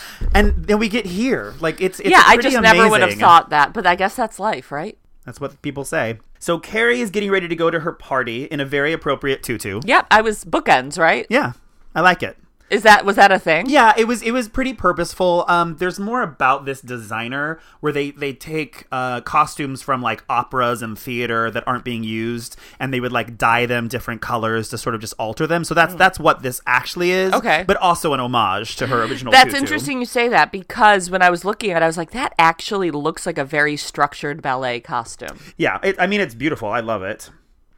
[SPEAKER 1] And then we get here, like it's
[SPEAKER 2] I just
[SPEAKER 1] amazing.
[SPEAKER 2] never would have thought that, but I guess that's life, right?
[SPEAKER 1] That's what people say. So Carrie is getting ready to go to her party in a very appropriate tutu.
[SPEAKER 2] Yep, I was bookends, right?
[SPEAKER 1] Yeah, I like it.
[SPEAKER 2] Was that a thing?
[SPEAKER 1] Yeah, it was pretty purposeful. There's more about this designer where they take costumes from like operas and theater that aren't being used, and they would like dye them different colors to sort of just alter them. So that's what this actually is.
[SPEAKER 2] Okay,
[SPEAKER 1] but also an homage to her original.
[SPEAKER 2] That's
[SPEAKER 1] tutu.
[SPEAKER 2] interesting you say that because when I was looking at it, I was like, that actually looks like a very structured ballet costume.
[SPEAKER 1] Yeah, it's beautiful. I love it.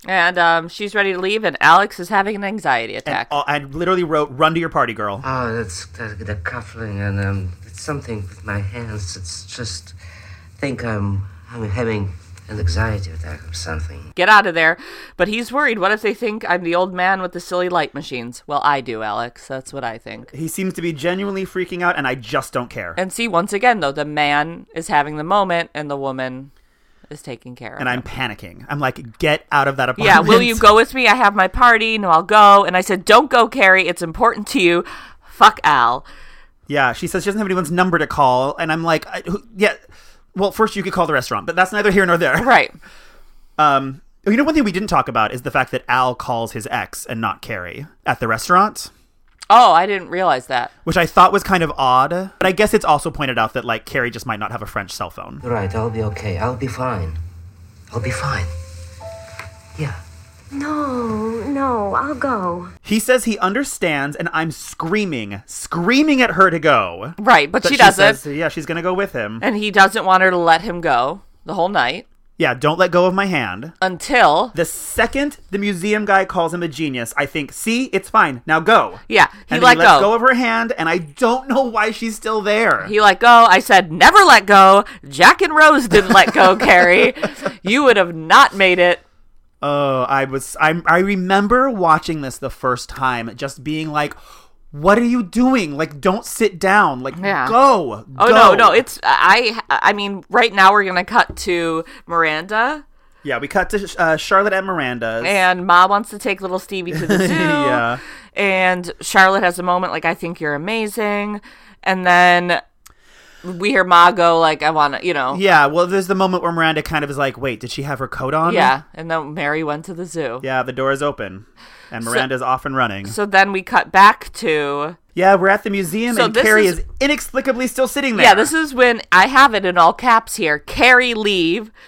[SPEAKER 2] And she's ready to leave, and Alex is having an anxiety attack.
[SPEAKER 1] And I literally wrote, "Run to your party, girl."
[SPEAKER 5] Oh, that's the cuffling, and it's something with my hands. It's just, I think I'm having an anxiety attack or something.
[SPEAKER 2] Get out of there. But he's worried. What if they think I'm the old man with the silly light machines? Well, I do, Alex. That's what I think.
[SPEAKER 1] He seems to be genuinely freaking out, and I just don't care.
[SPEAKER 2] And see, once again, though, the man is having the moment, and the woman is taking care of
[SPEAKER 1] and
[SPEAKER 2] him.
[SPEAKER 1] I'm panicking. I'm like, get out of that apartment.
[SPEAKER 2] Yeah, will you go with me? I have my party. No, I'll go. And I said, don't go, Carrie. It's important to you. Fuck Al.
[SPEAKER 1] Yeah, she says she doesn't have anyone's number to call. And I'm like, yeah, well, first you could call the restaurant, but that's neither here nor there.
[SPEAKER 2] Right.
[SPEAKER 1] One thing we didn't talk about is the fact that Al calls his ex and not Carrie at the restaurant.
[SPEAKER 2] Oh, I didn't realize that.
[SPEAKER 1] Which I thought was kind of odd. But I guess it's also pointed out that, like, Carrie just might not have a French cell phone.
[SPEAKER 5] Right, I'll be okay. I'll be fine. I'll be fine. Yeah.
[SPEAKER 3] No, I'll go.
[SPEAKER 1] He says he understands, and I'm screaming at her to go.
[SPEAKER 2] Right, but she doesn't.
[SPEAKER 1] Says, yeah, she's going to go with him.
[SPEAKER 2] And he doesn't want her to let him go the whole night.
[SPEAKER 1] Yeah, don't let go of my hand.
[SPEAKER 2] Until
[SPEAKER 1] the second the museum guy calls him a genius, I think, see, it's fine. Now go.
[SPEAKER 2] Yeah,
[SPEAKER 1] he let go of her hand, and I don't know why she's still there.
[SPEAKER 2] He let go. I said, never let go. Jack and Rose didn't let go, Carrie. You would have not made it.
[SPEAKER 1] Oh, I remember watching this the first time, just being like, what are you doing? Like, don't sit down. Like, go.
[SPEAKER 2] Oh, no. It's, I mean, right now we're going to cut to Miranda.
[SPEAKER 1] Yeah, we cut to Charlotte at Miranda's.
[SPEAKER 2] And Ma wants to take little Stevie to the zoo.
[SPEAKER 1] Yeah.
[SPEAKER 2] And Charlotte has a moment like, I think you're amazing. And then we hear Ma go like, I want to,
[SPEAKER 1] Yeah, well, there's the moment where Miranda kind of is like, wait, did she have her coat on?
[SPEAKER 2] Yeah, and then Mary went to the zoo.
[SPEAKER 1] Yeah, the door is open. And Miranda's off and running.
[SPEAKER 2] So then we cut back to...
[SPEAKER 1] Yeah, we're at the museum, and Carrie is inexplicably still sitting there.
[SPEAKER 2] Yeah, this is when, I have it in all caps here, Carrie leave.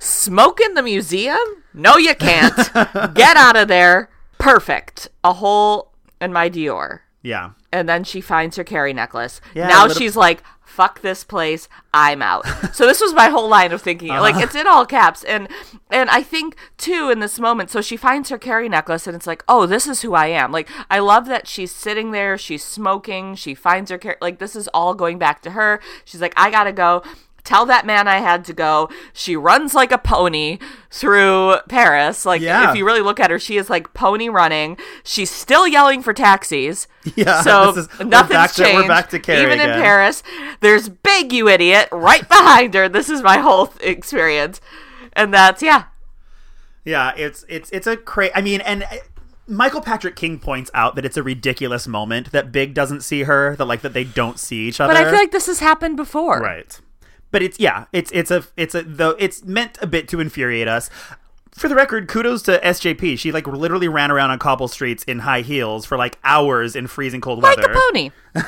[SPEAKER 2] Smoke in the museum? No, you can't. Get out of there. Perfect. A hole in my Dior.
[SPEAKER 1] Yeah.
[SPEAKER 2] And then she finds her Carrie necklace.
[SPEAKER 1] Yeah,
[SPEAKER 2] now she's like, fuck this place, I'm out. So this was my whole line of thinking. Like, it's in all caps. And I think, too, in this moment, so she finds her Carrie necklace, and it's like, oh, this is who I am. Like, I love that she's sitting there, she's smoking, she finds her Carrie. Like, this is all going back to her. She's like, I gotta go. Tell that man I had to go. She runs like a pony through Paris. Like, if you really look at her, she is like pony running. She's still yelling for taxis.
[SPEAKER 1] Yeah.
[SPEAKER 2] So nothing's changed.
[SPEAKER 1] We're back to Carrie
[SPEAKER 2] Even
[SPEAKER 1] again.
[SPEAKER 2] in Paris, there's Big You Idiot right behind her. This is my whole experience. And that's,
[SPEAKER 1] Yeah, it's a crazy... I mean, and... Michael Patrick King points out that it's a ridiculous moment that Big doesn't see her, that they don't see each other.
[SPEAKER 2] But I feel like this has happened before.
[SPEAKER 1] Right. But it's meant a bit to infuriate us. For the record, kudos to SJP. She literally ran around on cobble streets in high heels for hours in freezing cold weather.
[SPEAKER 2] Like a pony.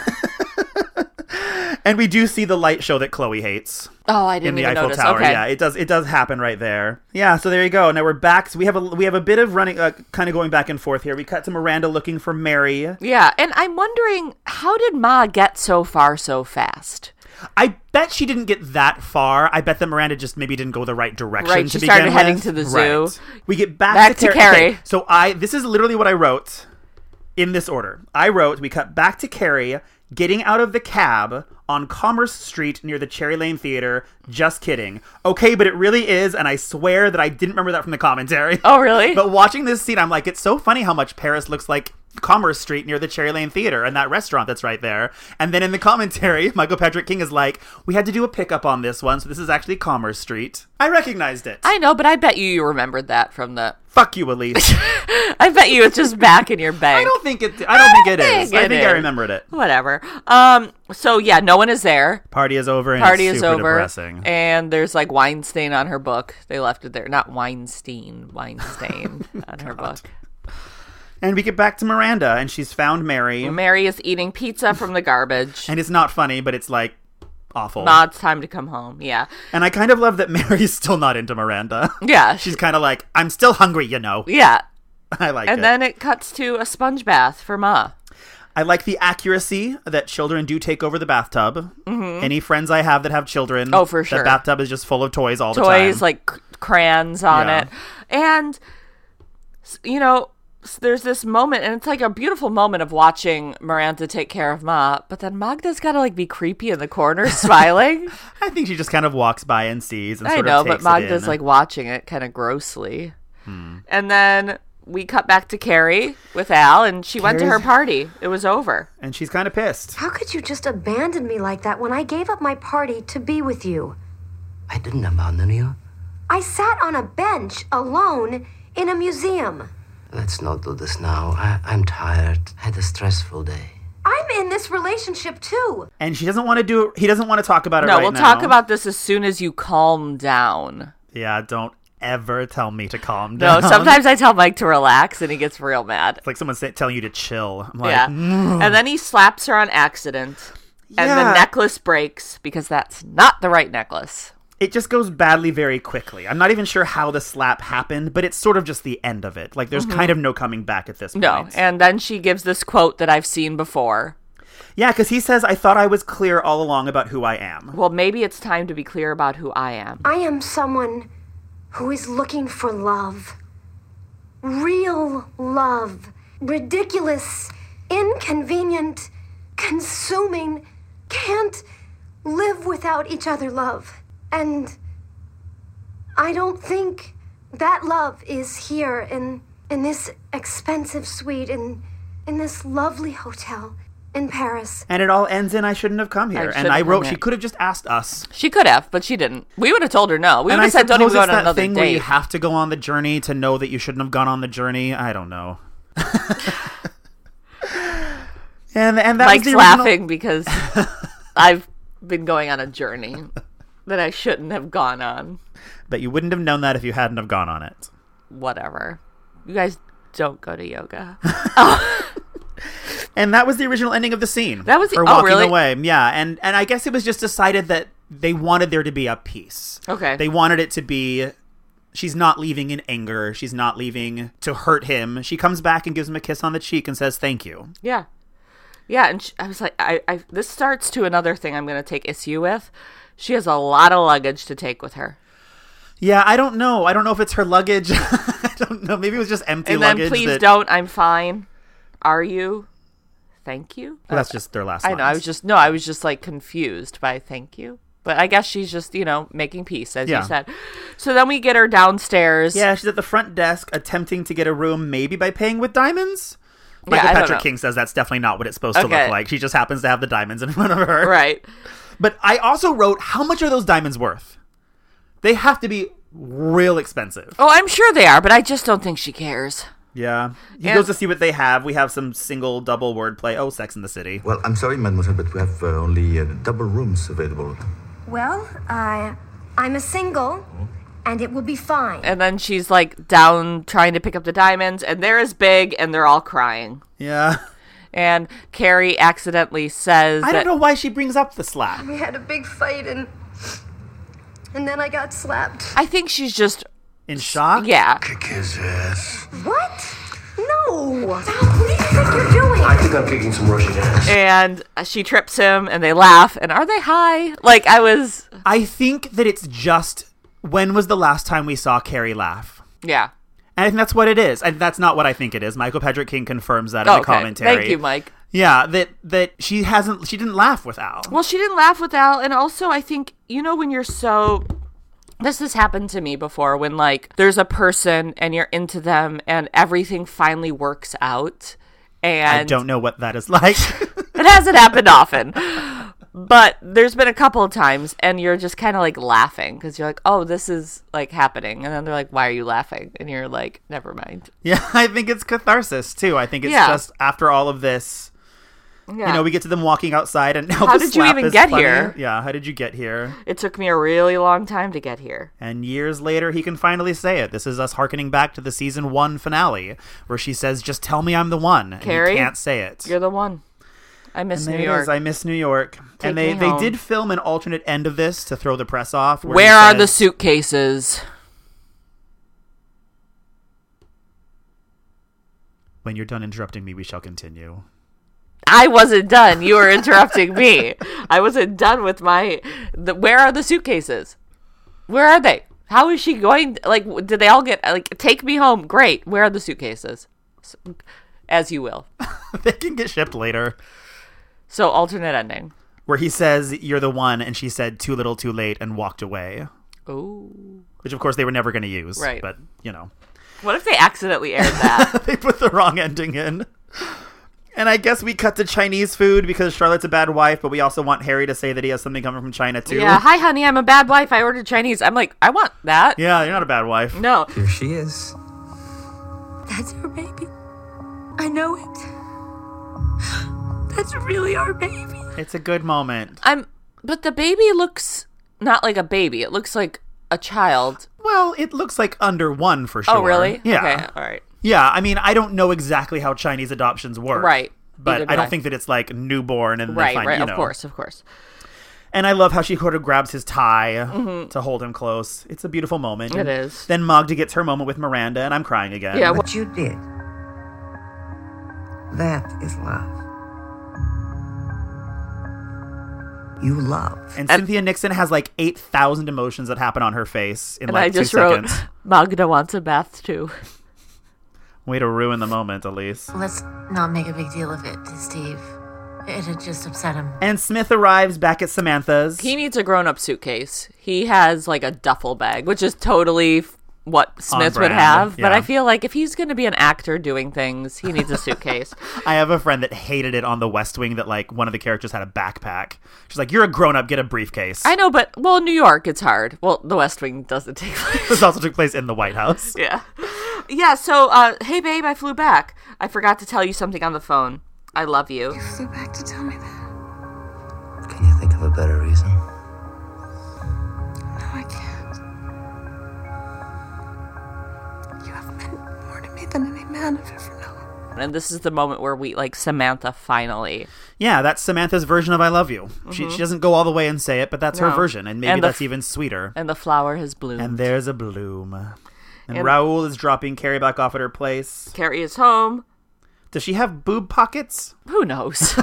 [SPEAKER 1] And we do see the light show that Chloe hates.
[SPEAKER 2] Oh, I didn't
[SPEAKER 1] in the
[SPEAKER 2] even
[SPEAKER 1] Eiffel
[SPEAKER 2] notice.
[SPEAKER 1] Tower.
[SPEAKER 2] Okay.
[SPEAKER 1] Yeah, it does happen right there. Yeah, so there you go. Now we're back. So we have a bit of running, kind of going back and forth here. We cut to Miranda looking for Mary.
[SPEAKER 2] Yeah, and I'm wondering, how did Ma get so far so fast?
[SPEAKER 1] I bet she didn't get that far. I bet that Miranda just maybe didn't go the right direction.
[SPEAKER 2] Right, she started heading to the zoo.
[SPEAKER 1] Right. We get back to
[SPEAKER 2] Carrie.
[SPEAKER 1] Okay, so this is literally what I wrote in this order. We cut back to Carrie getting out of the cab on Commerce Street near the Cherry Lane Theater. Just kidding. Okay, but it really is, and I swear that I didn't remember that from the commentary.
[SPEAKER 2] Oh, really?
[SPEAKER 1] But watching this scene, I'm like, it's so funny how much Paris looks like Commerce Street near the Cherry Lane Theater and that restaurant that's right there. And then in the commentary, Michael Patrick King is like, we had to do a pickup on this one, so this is actually Commerce Street. I recognized it.
[SPEAKER 2] I know, but I bet you remembered that from the...
[SPEAKER 1] Fuck you, Elise.
[SPEAKER 2] I bet you it's just back in your bank.
[SPEAKER 1] I don't think it is. I think I remembered it.
[SPEAKER 2] Whatever. So yeah, no one is there.
[SPEAKER 1] Party is over and it's super depressing.
[SPEAKER 2] And there's wine stain on her book. They left it there. Not Weinstein on her book.
[SPEAKER 1] And we get back to Miranda, and she's found Mary.
[SPEAKER 2] Mary is eating pizza from the garbage.
[SPEAKER 1] And it's not funny, but it's awful.
[SPEAKER 2] Ma, it's time to come home. Yeah.
[SPEAKER 1] And I kind of love that Mary's still not into Miranda.
[SPEAKER 2] Yeah.
[SPEAKER 1] She's kind of like, I'm still hungry,
[SPEAKER 2] Yeah.
[SPEAKER 1] I like it.
[SPEAKER 2] And then it cuts to a sponge bath for Ma.
[SPEAKER 1] I like the accuracy that children do take over the bathtub. Mm-hmm. Any friends I have that have children,
[SPEAKER 2] oh, for sure,
[SPEAKER 1] the bathtub is just full of toys all the time.
[SPEAKER 2] Toys, crayons on it. And, there's this moment, and it's a beautiful moment of watching Miranda take care of Ma, but then Magda's gotta be creepy in the corner, smiling.
[SPEAKER 1] I think she just kind of walks by and sees and
[SPEAKER 2] I
[SPEAKER 1] sort
[SPEAKER 2] know,
[SPEAKER 1] of takes
[SPEAKER 2] but Magda's
[SPEAKER 1] it in.
[SPEAKER 2] watching it kind of grossly. And then we cut back to Carrie with Al, and she went to her party. It was over.
[SPEAKER 1] And she's kind of pissed.
[SPEAKER 3] How could you just abandon me like that when I gave up my party to be with you?
[SPEAKER 5] I didn't abandon you.
[SPEAKER 3] I sat on a bench alone in a museum.
[SPEAKER 5] Let's not do this now. I'm tired. I had a stressful day.
[SPEAKER 3] I'm in this relationship too.
[SPEAKER 1] And she doesn't want to do it. He doesn't want to talk about it
[SPEAKER 2] right now. No,
[SPEAKER 1] we'll
[SPEAKER 2] talk about this as soon as you calm down.
[SPEAKER 1] Yeah, don't ever tell me to calm down.
[SPEAKER 2] No, sometimes I tell Mike to relax and he gets real mad.
[SPEAKER 1] It's like someone telling you to chill. I'm like,
[SPEAKER 2] yeah. And then he slaps her on accident and the necklace breaks because that's not the right necklace.
[SPEAKER 1] It just goes badly very quickly. I'm not even sure how the slap happened, but it's sort of just the end of it. There's kind of no coming back at this point.
[SPEAKER 2] No, and then she gives this quote that I've seen before.
[SPEAKER 1] Yeah, because he says, I thought I was clear all along about who I am.
[SPEAKER 2] Well, maybe it's time to be clear about who I am.
[SPEAKER 3] I am someone who is looking for love. Real love. Ridiculous, inconvenient, consuming, can't live without each other love. And I don't think that love is here in this expensive suite, in this lovely hotel in Paris.
[SPEAKER 1] And it all ends in I shouldn't have come here. And I wrote, she could have just asked us.
[SPEAKER 2] She could have, but she didn't. We would have told her no. We would have said don't even go on another
[SPEAKER 1] thing
[SPEAKER 2] date.
[SPEAKER 1] Where you have to go on the journey to know that you shouldn't have gone on the journey. I don't know. and that
[SPEAKER 2] Mike's
[SPEAKER 1] was
[SPEAKER 2] laughing because I've been going on a journey that I shouldn't have gone on.
[SPEAKER 1] But you wouldn't have known that if you hadn't have gone on it.
[SPEAKER 2] Whatever. You guys don't go to yoga.
[SPEAKER 1] And that was the original ending of the scene.
[SPEAKER 2] That was
[SPEAKER 1] for walking
[SPEAKER 2] really?
[SPEAKER 1] away. Yeah, and I guess it was just decided that they wanted there to be a peace.
[SPEAKER 2] Okay.
[SPEAKER 1] They wanted it to be She's not leaving in anger. She's not leaving to hurt him. She comes back and gives him a kiss on the cheek and says thank you.
[SPEAKER 2] Yeah. Yeah, and I was like, this starts to another thing I'm going to take issue with. She has a lot of luggage to take with her.
[SPEAKER 1] Yeah, I don't know. I don't know if it's her luggage. I don't know. Maybe it was just empty luggage.
[SPEAKER 2] And then please don't. I'm fine. Are you? Thank you.
[SPEAKER 1] Well, that's just their last
[SPEAKER 2] I know.
[SPEAKER 1] lines.
[SPEAKER 2] I was just like confused by thank you. But I guess she's just, making peace, as you said. So then we get her downstairs.
[SPEAKER 1] Yeah, she's at the front desk attempting to get a room, maybe by paying with diamonds.
[SPEAKER 2] Yeah,
[SPEAKER 1] Michael
[SPEAKER 2] I don't
[SPEAKER 1] Patrick
[SPEAKER 2] know.
[SPEAKER 1] King says that's definitely not what it's supposed to look like. She just happens to have the diamonds in front of her.
[SPEAKER 2] Right.
[SPEAKER 1] But I also wrote, how much are those diamonds worth? They have to be real expensive.
[SPEAKER 2] Oh, I'm sure they are, but I just don't think she cares.
[SPEAKER 1] Yeah. He goes to see what they have. We have some single, double wordplay. Oh, Sex in the City.
[SPEAKER 11] Well, I'm sorry, mademoiselle, but we have only double rooms available.
[SPEAKER 3] Well, I'm a single, and it will be fine.
[SPEAKER 2] And then she's like down trying to pick up the diamonds, and they're as big, and they're all crying.
[SPEAKER 1] Yeah.
[SPEAKER 2] And Carrie accidentally says
[SPEAKER 1] I don't know why she brings up the slap.
[SPEAKER 3] We had a big fight, and then I got slapped.
[SPEAKER 2] I think she's just
[SPEAKER 1] in shock.
[SPEAKER 2] Yeah.
[SPEAKER 11] Kick his ass.
[SPEAKER 3] What? No. Stop. What do you think you're doing?
[SPEAKER 12] I think I'm kicking some Russian ass.
[SPEAKER 2] And she trips him, and they laugh. And are they high?
[SPEAKER 1] I think that it's just, when was the last time we saw Carrie laugh?
[SPEAKER 2] Yeah.
[SPEAKER 1] And I think that's what it is. And that's not what I think it is. Michael Patrick King confirms that in the commentary.
[SPEAKER 2] Thank you, Mike.
[SPEAKER 1] Yeah, that she didn't laugh with Al.
[SPEAKER 2] Well, she didn't laugh with Al, and also I think, when you're so... This has happened to me before when, there's a person and you're into them and everything finally works out. And
[SPEAKER 1] I don't know what that is like.
[SPEAKER 2] It hasn't happened often. But there's been a couple of times and you're just kind of, laughing because you're like, oh, this is, happening. And then they're like, why are you laughing? And you're like, never mind.
[SPEAKER 1] Yeah, I think it's catharsis, too. I think it's just after all of this...
[SPEAKER 2] Yeah.
[SPEAKER 1] We get to them walking outside, and
[SPEAKER 2] how did you even get here?
[SPEAKER 1] Yeah, how did you get here?
[SPEAKER 2] It took me a really long time to get here.
[SPEAKER 1] And years later, he can finally say it. This is us hearkening back to the season 1 finale, where she says, "Just tell me I'm the one."
[SPEAKER 2] Carrie,
[SPEAKER 1] and you can't say it.
[SPEAKER 2] You're the one. I miss New York.
[SPEAKER 1] I miss New York.
[SPEAKER 2] Take
[SPEAKER 1] and
[SPEAKER 2] me
[SPEAKER 1] they
[SPEAKER 2] home.
[SPEAKER 1] did film an alternate end of this to throw the press off.
[SPEAKER 2] Where are the suitcases?
[SPEAKER 1] When you're done interrupting me, we shall continue.
[SPEAKER 2] I wasn't done. You were interrupting me. I wasn't done with where are the suitcases? Where are they? How is she going? Did they all get, take me home? Great. Where are the suitcases? As you will.
[SPEAKER 1] They can get shipped later.
[SPEAKER 2] So, alternate ending.
[SPEAKER 1] Where he says, "You're the one," and she said, "Too little, too late," and walked away.
[SPEAKER 2] Ooh.
[SPEAKER 1] Which, of course, they were never going to use.
[SPEAKER 2] Right.
[SPEAKER 1] But,
[SPEAKER 2] What if they accidentally aired that?
[SPEAKER 1] They put the wrong ending in. And I guess we cut to Chinese food because Charlotte's a bad wife, but we also want Harry to say that he has something coming from China, too.
[SPEAKER 2] Yeah, hi, honey, I'm a bad wife. I ordered Chinese. I'm like, I want that.
[SPEAKER 1] Yeah, you're not a bad wife.
[SPEAKER 2] No.
[SPEAKER 10] Here she is.
[SPEAKER 8] That's our baby. I know it. That's really our baby.
[SPEAKER 1] It's a good moment.
[SPEAKER 2] But the baby looks not like a baby. It looks like a child.
[SPEAKER 1] Well, it looks like under 1 for sure.
[SPEAKER 2] Oh, really?
[SPEAKER 1] Yeah.
[SPEAKER 2] Okay, all right.
[SPEAKER 1] Yeah, I mean, I don't know exactly how Chinese adoptions work.
[SPEAKER 2] Right.
[SPEAKER 1] But I don't think that it's newborn and
[SPEAKER 2] right,
[SPEAKER 1] they find,
[SPEAKER 2] right, of course.
[SPEAKER 1] And I love how she sort of grabs his tie to hold him close. It's a beautiful moment.
[SPEAKER 2] It is.
[SPEAKER 1] Then Magda gets her moment with Miranda, and I'm crying again.
[SPEAKER 5] Yeah, what you did, that is love. You love.
[SPEAKER 1] And Cynthia Nixon has 8,000 emotions that happen on her face in 2 seconds.
[SPEAKER 2] I just wrote, Magda wants a bath too.
[SPEAKER 1] Way to ruin the moment, Elise.
[SPEAKER 13] Let's not make a big deal of it, Steve. It'd just upset him.
[SPEAKER 1] And Smith arrives back at Samantha's.
[SPEAKER 2] He needs a grown-up suitcase. He has a duffel bag, which is totally what Smith would have.
[SPEAKER 1] Yeah.
[SPEAKER 2] But I feel like if he's going to be an actor doing things, he needs a suitcase.
[SPEAKER 1] I have a friend that hated it on The West Wing that one of the characters had a backpack. She's like, "You're a grown-up, get a briefcase."
[SPEAKER 2] I know, but in New York, it's hard. Well, The West Wing doesn't take place.
[SPEAKER 1] This also took place in the White House.
[SPEAKER 2] Yeah. Yeah, so, hey, babe, I flew back. I forgot to tell you something on the phone. I love you.
[SPEAKER 8] You flew back to tell me that.
[SPEAKER 10] Can you think of a better reason?
[SPEAKER 8] No, I can't. You have meant more to me than any man I've ever known.
[SPEAKER 2] And this is the moment where we, like, Samantha finally.
[SPEAKER 1] Yeah, that's Samantha's version of I love you. She doesn't go all the way and say it, but that's her version. And maybe that's even sweeter.
[SPEAKER 2] And the flower has bloomed.
[SPEAKER 1] And there's a bloom. And Raoul is dropping Carrie back off at her place.
[SPEAKER 2] Carrie is home.
[SPEAKER 1] Does she have boob pockets?
[SPEAKER 2] Who knows?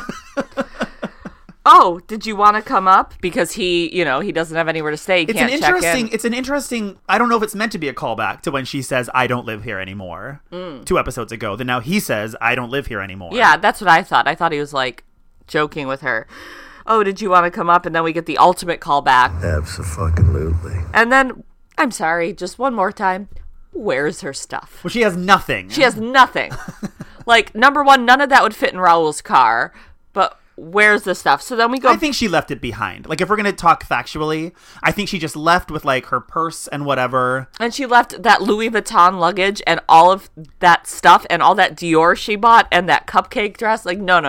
[SPEAKER 2] Oh, did you want to come up? Because he doesn't have anywhere to stay. He can't check in.
[SPEAKER 1] It's an interesting, I don't know if it's meant to be a callback to when she says, I don't live here anymore. 2 episodes ago. Then now he says, I don't live here anymore.
[SPEAKER 2] Yeah, that's what I thought. I thought he was, like, joking with her. Oh, did you want to come up? And then we get the ultimate callback.
[SPEAKER 11] Abso-fucking-lutely.
[SPEAKER 2] And then, I'm sorry, just one more time. Where's her stuff?
[SPEAKER 1] Well, she has nothing.
[SPEAKER 2] She has nothing. Like, number one, none of that would fit in Raoul's car. But where's the stuff? So then we go.
[SPEAKER 1] I think she left it behind. Like, if we're going to talk factually, I think she just left with, like, her purse and whatever.
[SPEAKER 2] And she left that Louis Vuitton luggage and all of that stuff and all that Dior she bought and that cupcake dress. Like, no.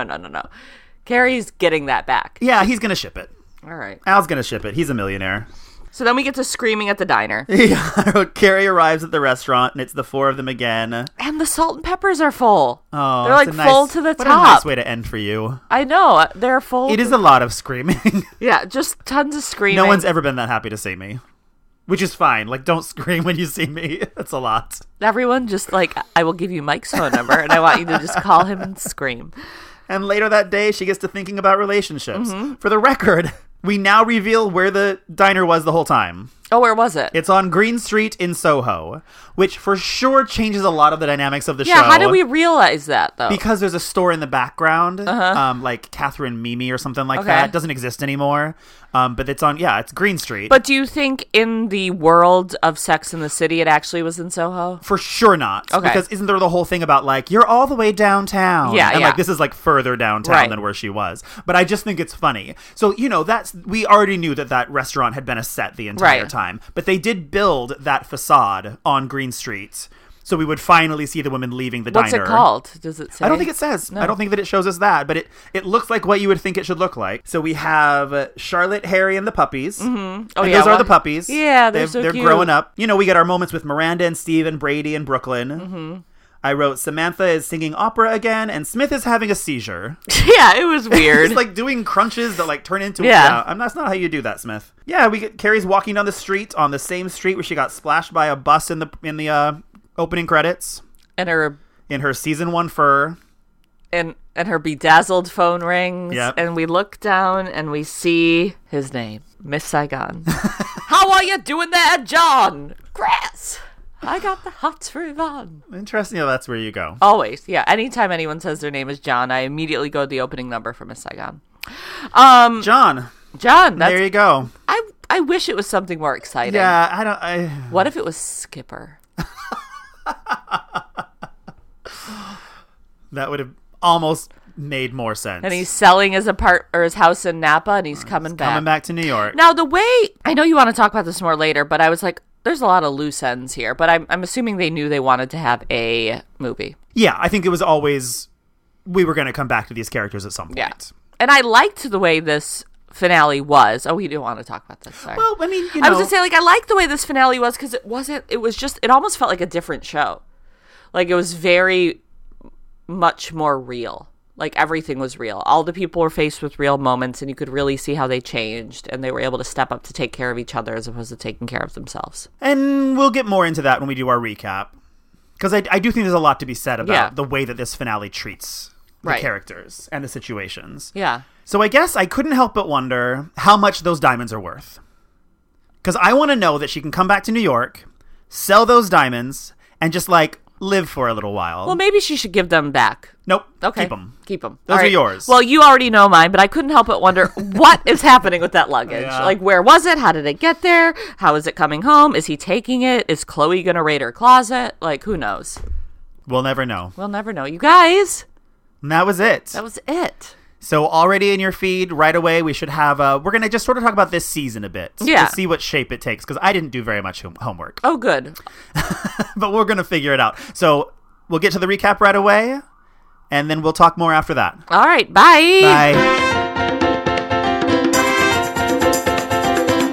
[SPEAKER 2] Carrie's getting that back.
[SPEAKER 1] Yeah, he's going to ship it.
[SPEAKER 2] All right.
[SPEAKER 1] Al's going to ship it. He's a millionaire.
[SPEAKER 2] So then we get to screaming at the diner.
[SPEAKER 1] Yeah, Carrie arrives at the restaurant, and it's the 4 of them again.
[SPEAKER 2] And the salt and peppers are full.
[SPEAKER 1] Oh,
[SPEAKER 2] they're like full to the top.
[SPEAKER 1] What a nice way to end for you.
[SPEAKER 2] I know. They're full.
[SPEAKER 1] It is a lot of screaming.
[SPEAKER 2] Yeah, just tons of screaming.
[SPEAKER 1] No one's ever been that happy to see me. Which is fine. Like, don't scream when you see me. That's a lot.
[SPEAKER 2] Everyone just like, I will give you Mike's phone number, and I want you to just call him and scream.
[SPEAKER 1] And later that day, she gets to thinking about relationships. For the record, we now reveal where the diner was the whole time.
[SPEAKER 2] Oh, where was it?
[SPEAKER 1] It's on Green Street in Soho, which for sure changes a lot of the dynamics of the show.
[SPEAKER 2] Yeah, how did we realize that, though?
[SPEAKER 1] Because there's a store in the background, like Catherine Mimi or something like that. It doesn't exist anymore. But it's it's Green Street.
[SPEAKER 2] But do you think in the world of Sex and the City, it actually was in Soho?
[SPEAKER 1] For sure not.
[SPEAKER 2] Okay.
[SPEAKER 1] Because isn't there the whole thing about, like, you're all the way downtown?
[SPEAKER 2] Yeah,
[SPEAKER 1] and, like, this is, like, further downtown than where she was. But I just think it's funny. So, we already knew that restaurant had been a set the entire time. But they did build that facade on Green Street. So we would finally see the women leaving the diner.
[SPEAKER 2] What's it called? Does it say?
[SPEAKER 1] I don't think it says. No. I don't think that it shows us that, but it looks like what you would think it should look like. So we have Charlotte, Harry, and the puppies.
[SPEAKER 2] Mm-hmm.
[SPEAKER 1] Oh, and those are the puppies.
[SPEAKER 2] Yeah, they're so
[SPEAKER 1] cute. They're growing up. We get our moments with Miranda and Steve and Brady and Brooklyn.
[SPEAKER 2] Mm-hmm.
[SPEAKER 1] I wrote Samantha is singing opera again, and Smith is having a seizure.
[SPEAKER 2] Yeah, it was weird.
[SPEAKER 1] He's like doing crunches that like turn into that's not how you do that, Smith. Yeah, Carrie's walking down the street on the same street where she got splashed by a bus in the opening credits.
[SPEAKER 2] And
[SPEAKER 1] in her season 1 fur.
[SPEAKER 2] And her bedazzled phone rings.
[SPEAKER 1] Yep.
[SPEAKER 2] And we look down and we see his name, Miss Saigon. How are you doing there, John? Grass. I got the hots for Yvonne.
[SPEAKER 1] Interesting how that's where you go.
[SPEAKER 2] Always, yeah. Anytime anyone says their name is John, I immediately go to the opening number for Miss Saigon.
[SPEAKER 1] John. There you go.
[SPEAKER 2] I wish it was something more exciting.
[SPEAKER 1] Yeah,
[SPEAKER 2] What if it was Skipper?
[SPEAKER 1] That would have almost made more sense.
[SPEAKER 2] And he's selling his his house in Napa, and he's coming back.
[SPEAKER 1] Coming back to New York.
[SPEAKER 2] Now, the way I know you want to talk about this more later, but I was like, there's a lot of loose ends here. But I'm assuming they knew they wanted to have a movie.
[SPEAKER 1] Yeah, I think it was always we were going to come back to these characters at some point.
[SPEAKER 2] Yeah. And I liked the way this finale was. Oh, we didn't want to talk about this. Sorry.
[SPEAKER 1] Well, I mean,
[SPEAKER 2] I was going to say, like, I liked the way this finale was because it almost felt like a different show. Like, it was very much more real. Like, everything was real. All the people were faced with real moments, and you could really see how they changed, and they were able to step up to take care of each other as opposed to taking care of themselves.
[SPEAKER 1] And we'll get more into that when we do our recap. Because I do think there's a lot to be said about the way that this finale treats the characters and the situations.
[SPEAKER 2] Yeah.
[SPEAKER 1] So I guess I couldn't help but wonder how much those diamonds are worth. Because I want to know that she can come back to New York, sell those diamonds, and just, like, live for a little while.
[SPEAKER 2] Well, maybe she should give them back.
[SPEAKER 1] Nope.
[SPEAKER 2] Okay.
[SPEAKER 1] Keep them.
[SPEAKER 2] All
[SPEAKER 1] Those
[SPEAKER 2] right.
[SPEAKER 1] are yours.
[SPEAKER 2] Well, you already know mine, but I couldn't help but wonder what is happening with that luggage.
[SPEAKER 1] Yeah.
[SPEAKER 2] Like, where was it? How did it get there? How is it coming home? Is he taking it? Is Chloe going to raid her closet? Like, who knows?
[SPEAKER 1] We'll never know.
[SPEAKER 2] We'll never know. You guys.
[SPEAKER 1] And that was it.
[SPEAKER 2] That was it.
[SPEAKER 1] So already in your feed right away, we should have we're going to just sort of talk about this season a bit.
[SPEAKER 2] Yeah.
[SPEAKER 1] To see what shape it takes, because I didn't do very much homework.
[SPEAKER 2] Oh, good.
[SPEAKER 1] But we're going to figure it out. So we'll get to the recap right away, and then we'll talk more after that.
[SPEAKER 2] All right. Bye.
[SPEAKER 1] Bye.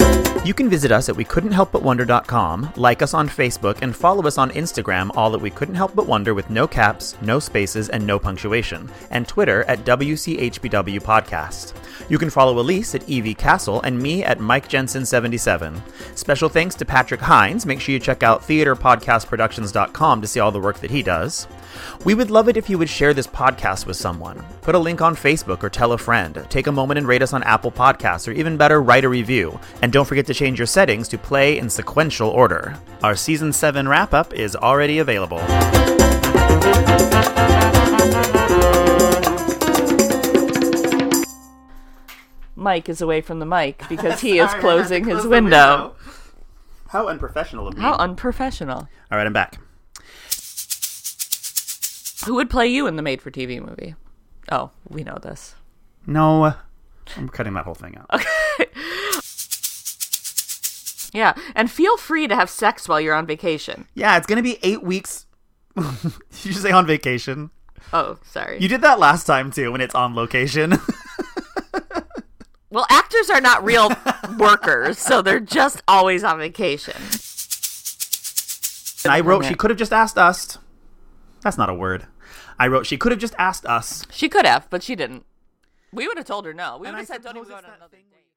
[SPEAKER 1] You can visit us at WeCouldn'tHelpButWonder.com, like us on Facebook, and follow us on Instagram, all at We Couldn't Help But Wonder with no caps, no spaces, and no punctuation, and Twitter at WCHBW Podcast. You can follow Elise at Evie Castle and me at Mike Jensen77. Special thanks to Patrick Hines. Make sure you check out theaterpodcastproductions.com to see all the work that he does. We would love it if you would share this podcast with someone. Put a link on Facebook or tell a friend. Take a moment and rate us on Apple Podcasts, or even better, write a review. And don't forget to change your settings to play in sequential order. Our Season 7 wrap-up is already available.
[SPEAKER 2] Mike is away from the mic because he is closing his window.
[SPEAKER 1] How unprofessional of me.
[SPEAKER 2] How unprofessional.
[SPEAKER 1] All right, I'm back.
[SPEAKER 2] Who would play you in the made-for-TV movie? Oh, we know this.
[SPEAKER 1] No, I'm cutting that whole thing out.
[SPEAKER 2] Okay. Yeah, and feel free to have sex while you're on vacation.
[SPEAKER 1] Yeah, it's going to be 8 weeks. Did you say on vacation?
[SPEAKER 2] Oh, sorry.
[SPEAKER 1] You did that last time, too, when it's on location.
[SPEAKER 2] Well, actors are not real workers, so they're just always on vacation.
[SPEAKER 1] And I wrote, she could have just asked us. That's not a word. I wrote, she could have just asked us.
[SPEAKER 2] She could have, but she didn't. We would have told her no. We would have said, don't even go on another date.